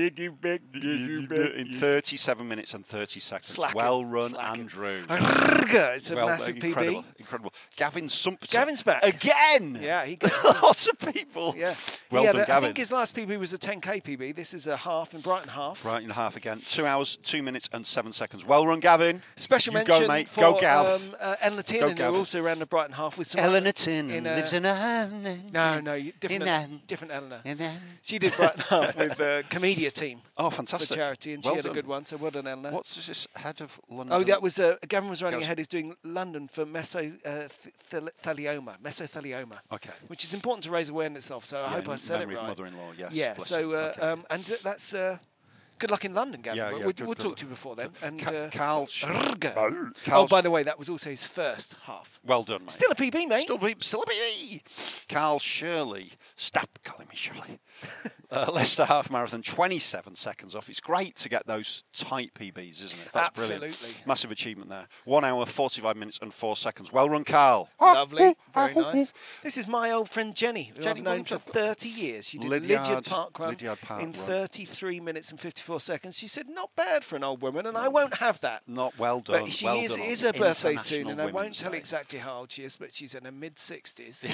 in thirty-seven minutes and thirty seconds. Slacking, Well run, slacking. Andrew. It's a well, massive incredible, P B. Incredible. Gavin Sumpter. Gavin's back Again. Yeah, he got Lots of people. Yeah, Well he had done, a- I Gavin. think his last P B was a ten K P B. This is a half in Brighton half. Right in half again. Two hours, two minutes and seven seconds. Well run, Gavin. Special You mention go, mate. for Go, Gav. um, uh, Eleanor Tiernan, Gav. who also ran the Brighton half with some Eleanor other- Tiernan a- lives in a... No, no, you- different, in a- different Eleanor. in a- She did Brighton half with the Comedia team. Oh, For fantastic. charity, and Well she had done. a good one. So well done, Eleanor. What's this head of London? Oh, that was uh, Gavin was running Goes- ahead. He's doing London for meso uh, th- thelioma, mesothelioma. Okay. Which is important to raise awareness of. So I Yeah, hope I in said it memory of right. mother-in-law, yes, Yeah. bless So him. uh, Okay. um, and uh, that's uh, good luck in London, Gavin. Yeah, We'll- yeah, we'll good- we'll good talk luck. to you before then. And Ca- uh, Carl Sch- Rrrga. Carl Oh, Sch- by the way, that was also his first half. Well done, mate. Still a P B, mate. Still, be, still a P B. Carl Shirley. Stop calling me Shirley. uh, Leicester Half Marathon, twenty-seven seconds off. It's great to get those tight P Bs, isn't it? That's brilliant. Absolutely. Massive achievement there. One hour, forty-five minutes and four seconds. Well run, Carl. Lovely, very nice. This is my old friend Jenny, who Jenny I've known for Williamson. thirty years. She did Lydiard- Lydiard Park Run Lydiard Park in Run. thirty-three minutes and fifty-four seconds. She said, not bad for an old woman, and I won't have that. Not well done. But she well is, done it on is her birthday International soon, and I won't Women's tell Day. exactly how old she is, but she's in her mid-sixties.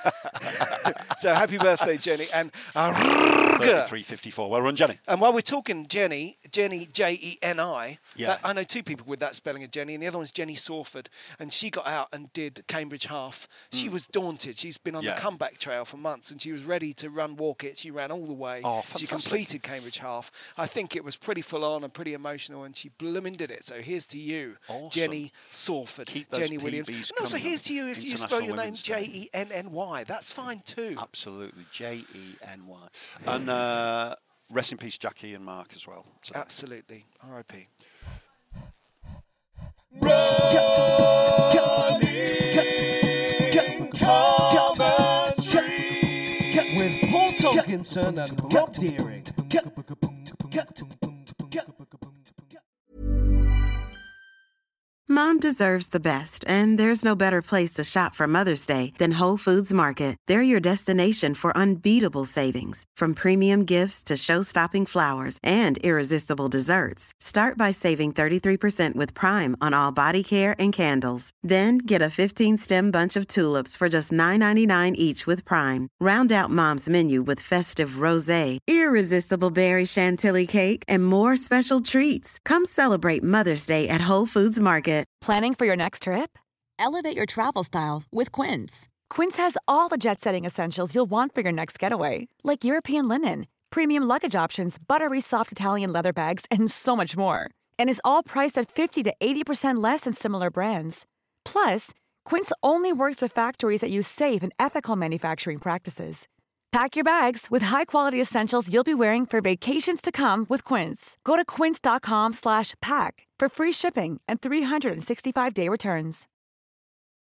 So happy birthday, Jenny. And thirty-three fifty-four. Well run, Jenny. and while we're talking Jenny, Jenny, J E N I, Yeah. that- I know two people with that spelling of Jenny, and the other one's Jenny Sawford. And she got out and did Cambridge Half. She was daunted. She's been on Hmm. Yeah. the comeback trail for months, and she was ready to run, walk it. She ran all the way. Oh, she fantastic. completed Cambridge Half. I think it was pretty full on and pretty emotional, and she blooming did it. So here's to you, Awesome. Jenny Sawford, Keep those Jenny Williams. P Bs And also coming here's on. to you if you spell International your name Women's Day. J E N N Y. That's fine too. Absolutely. J E N Y. And uh, rest in peace, Jackie and Mark as well. So. Absolutely. R I P. With Paul Tomkinson and Rob Deering. Mom deserves the best, and there's no better place to shop for Mother's Day than Whole Foods Market. They're your destination for unbeatable savings, from premium gifts to show-stopping flowers and irresistible desserts. Start by saving thirty-three percent with Prime on all body care and candles. Then get a fifteen-stem bunch of tulips for just nine ninety-nine each with Prime. Round out Mom's menu with festive rosé, irresistible berry chantilly cake, and more special treats. Come celebrate Mother's Day at Whole Foods Market. Planning for your next trip? Elevate your travel style with Quince. Quince has all the jet-setting essentials you'll want for your next getaway, like European linen, premium luggage options, buttery soft Italian leather bags, and so much more. And is all priced at fifty to eighty percent less than similar brands. Plus, Quince only works with factories that use safe and ethical manufacturing practices. Pack your bags with high-quality essentials you'll be wearing for vacations to come with Quince. Go to quince.com slash pack for free shipping and three sixty-five day returns.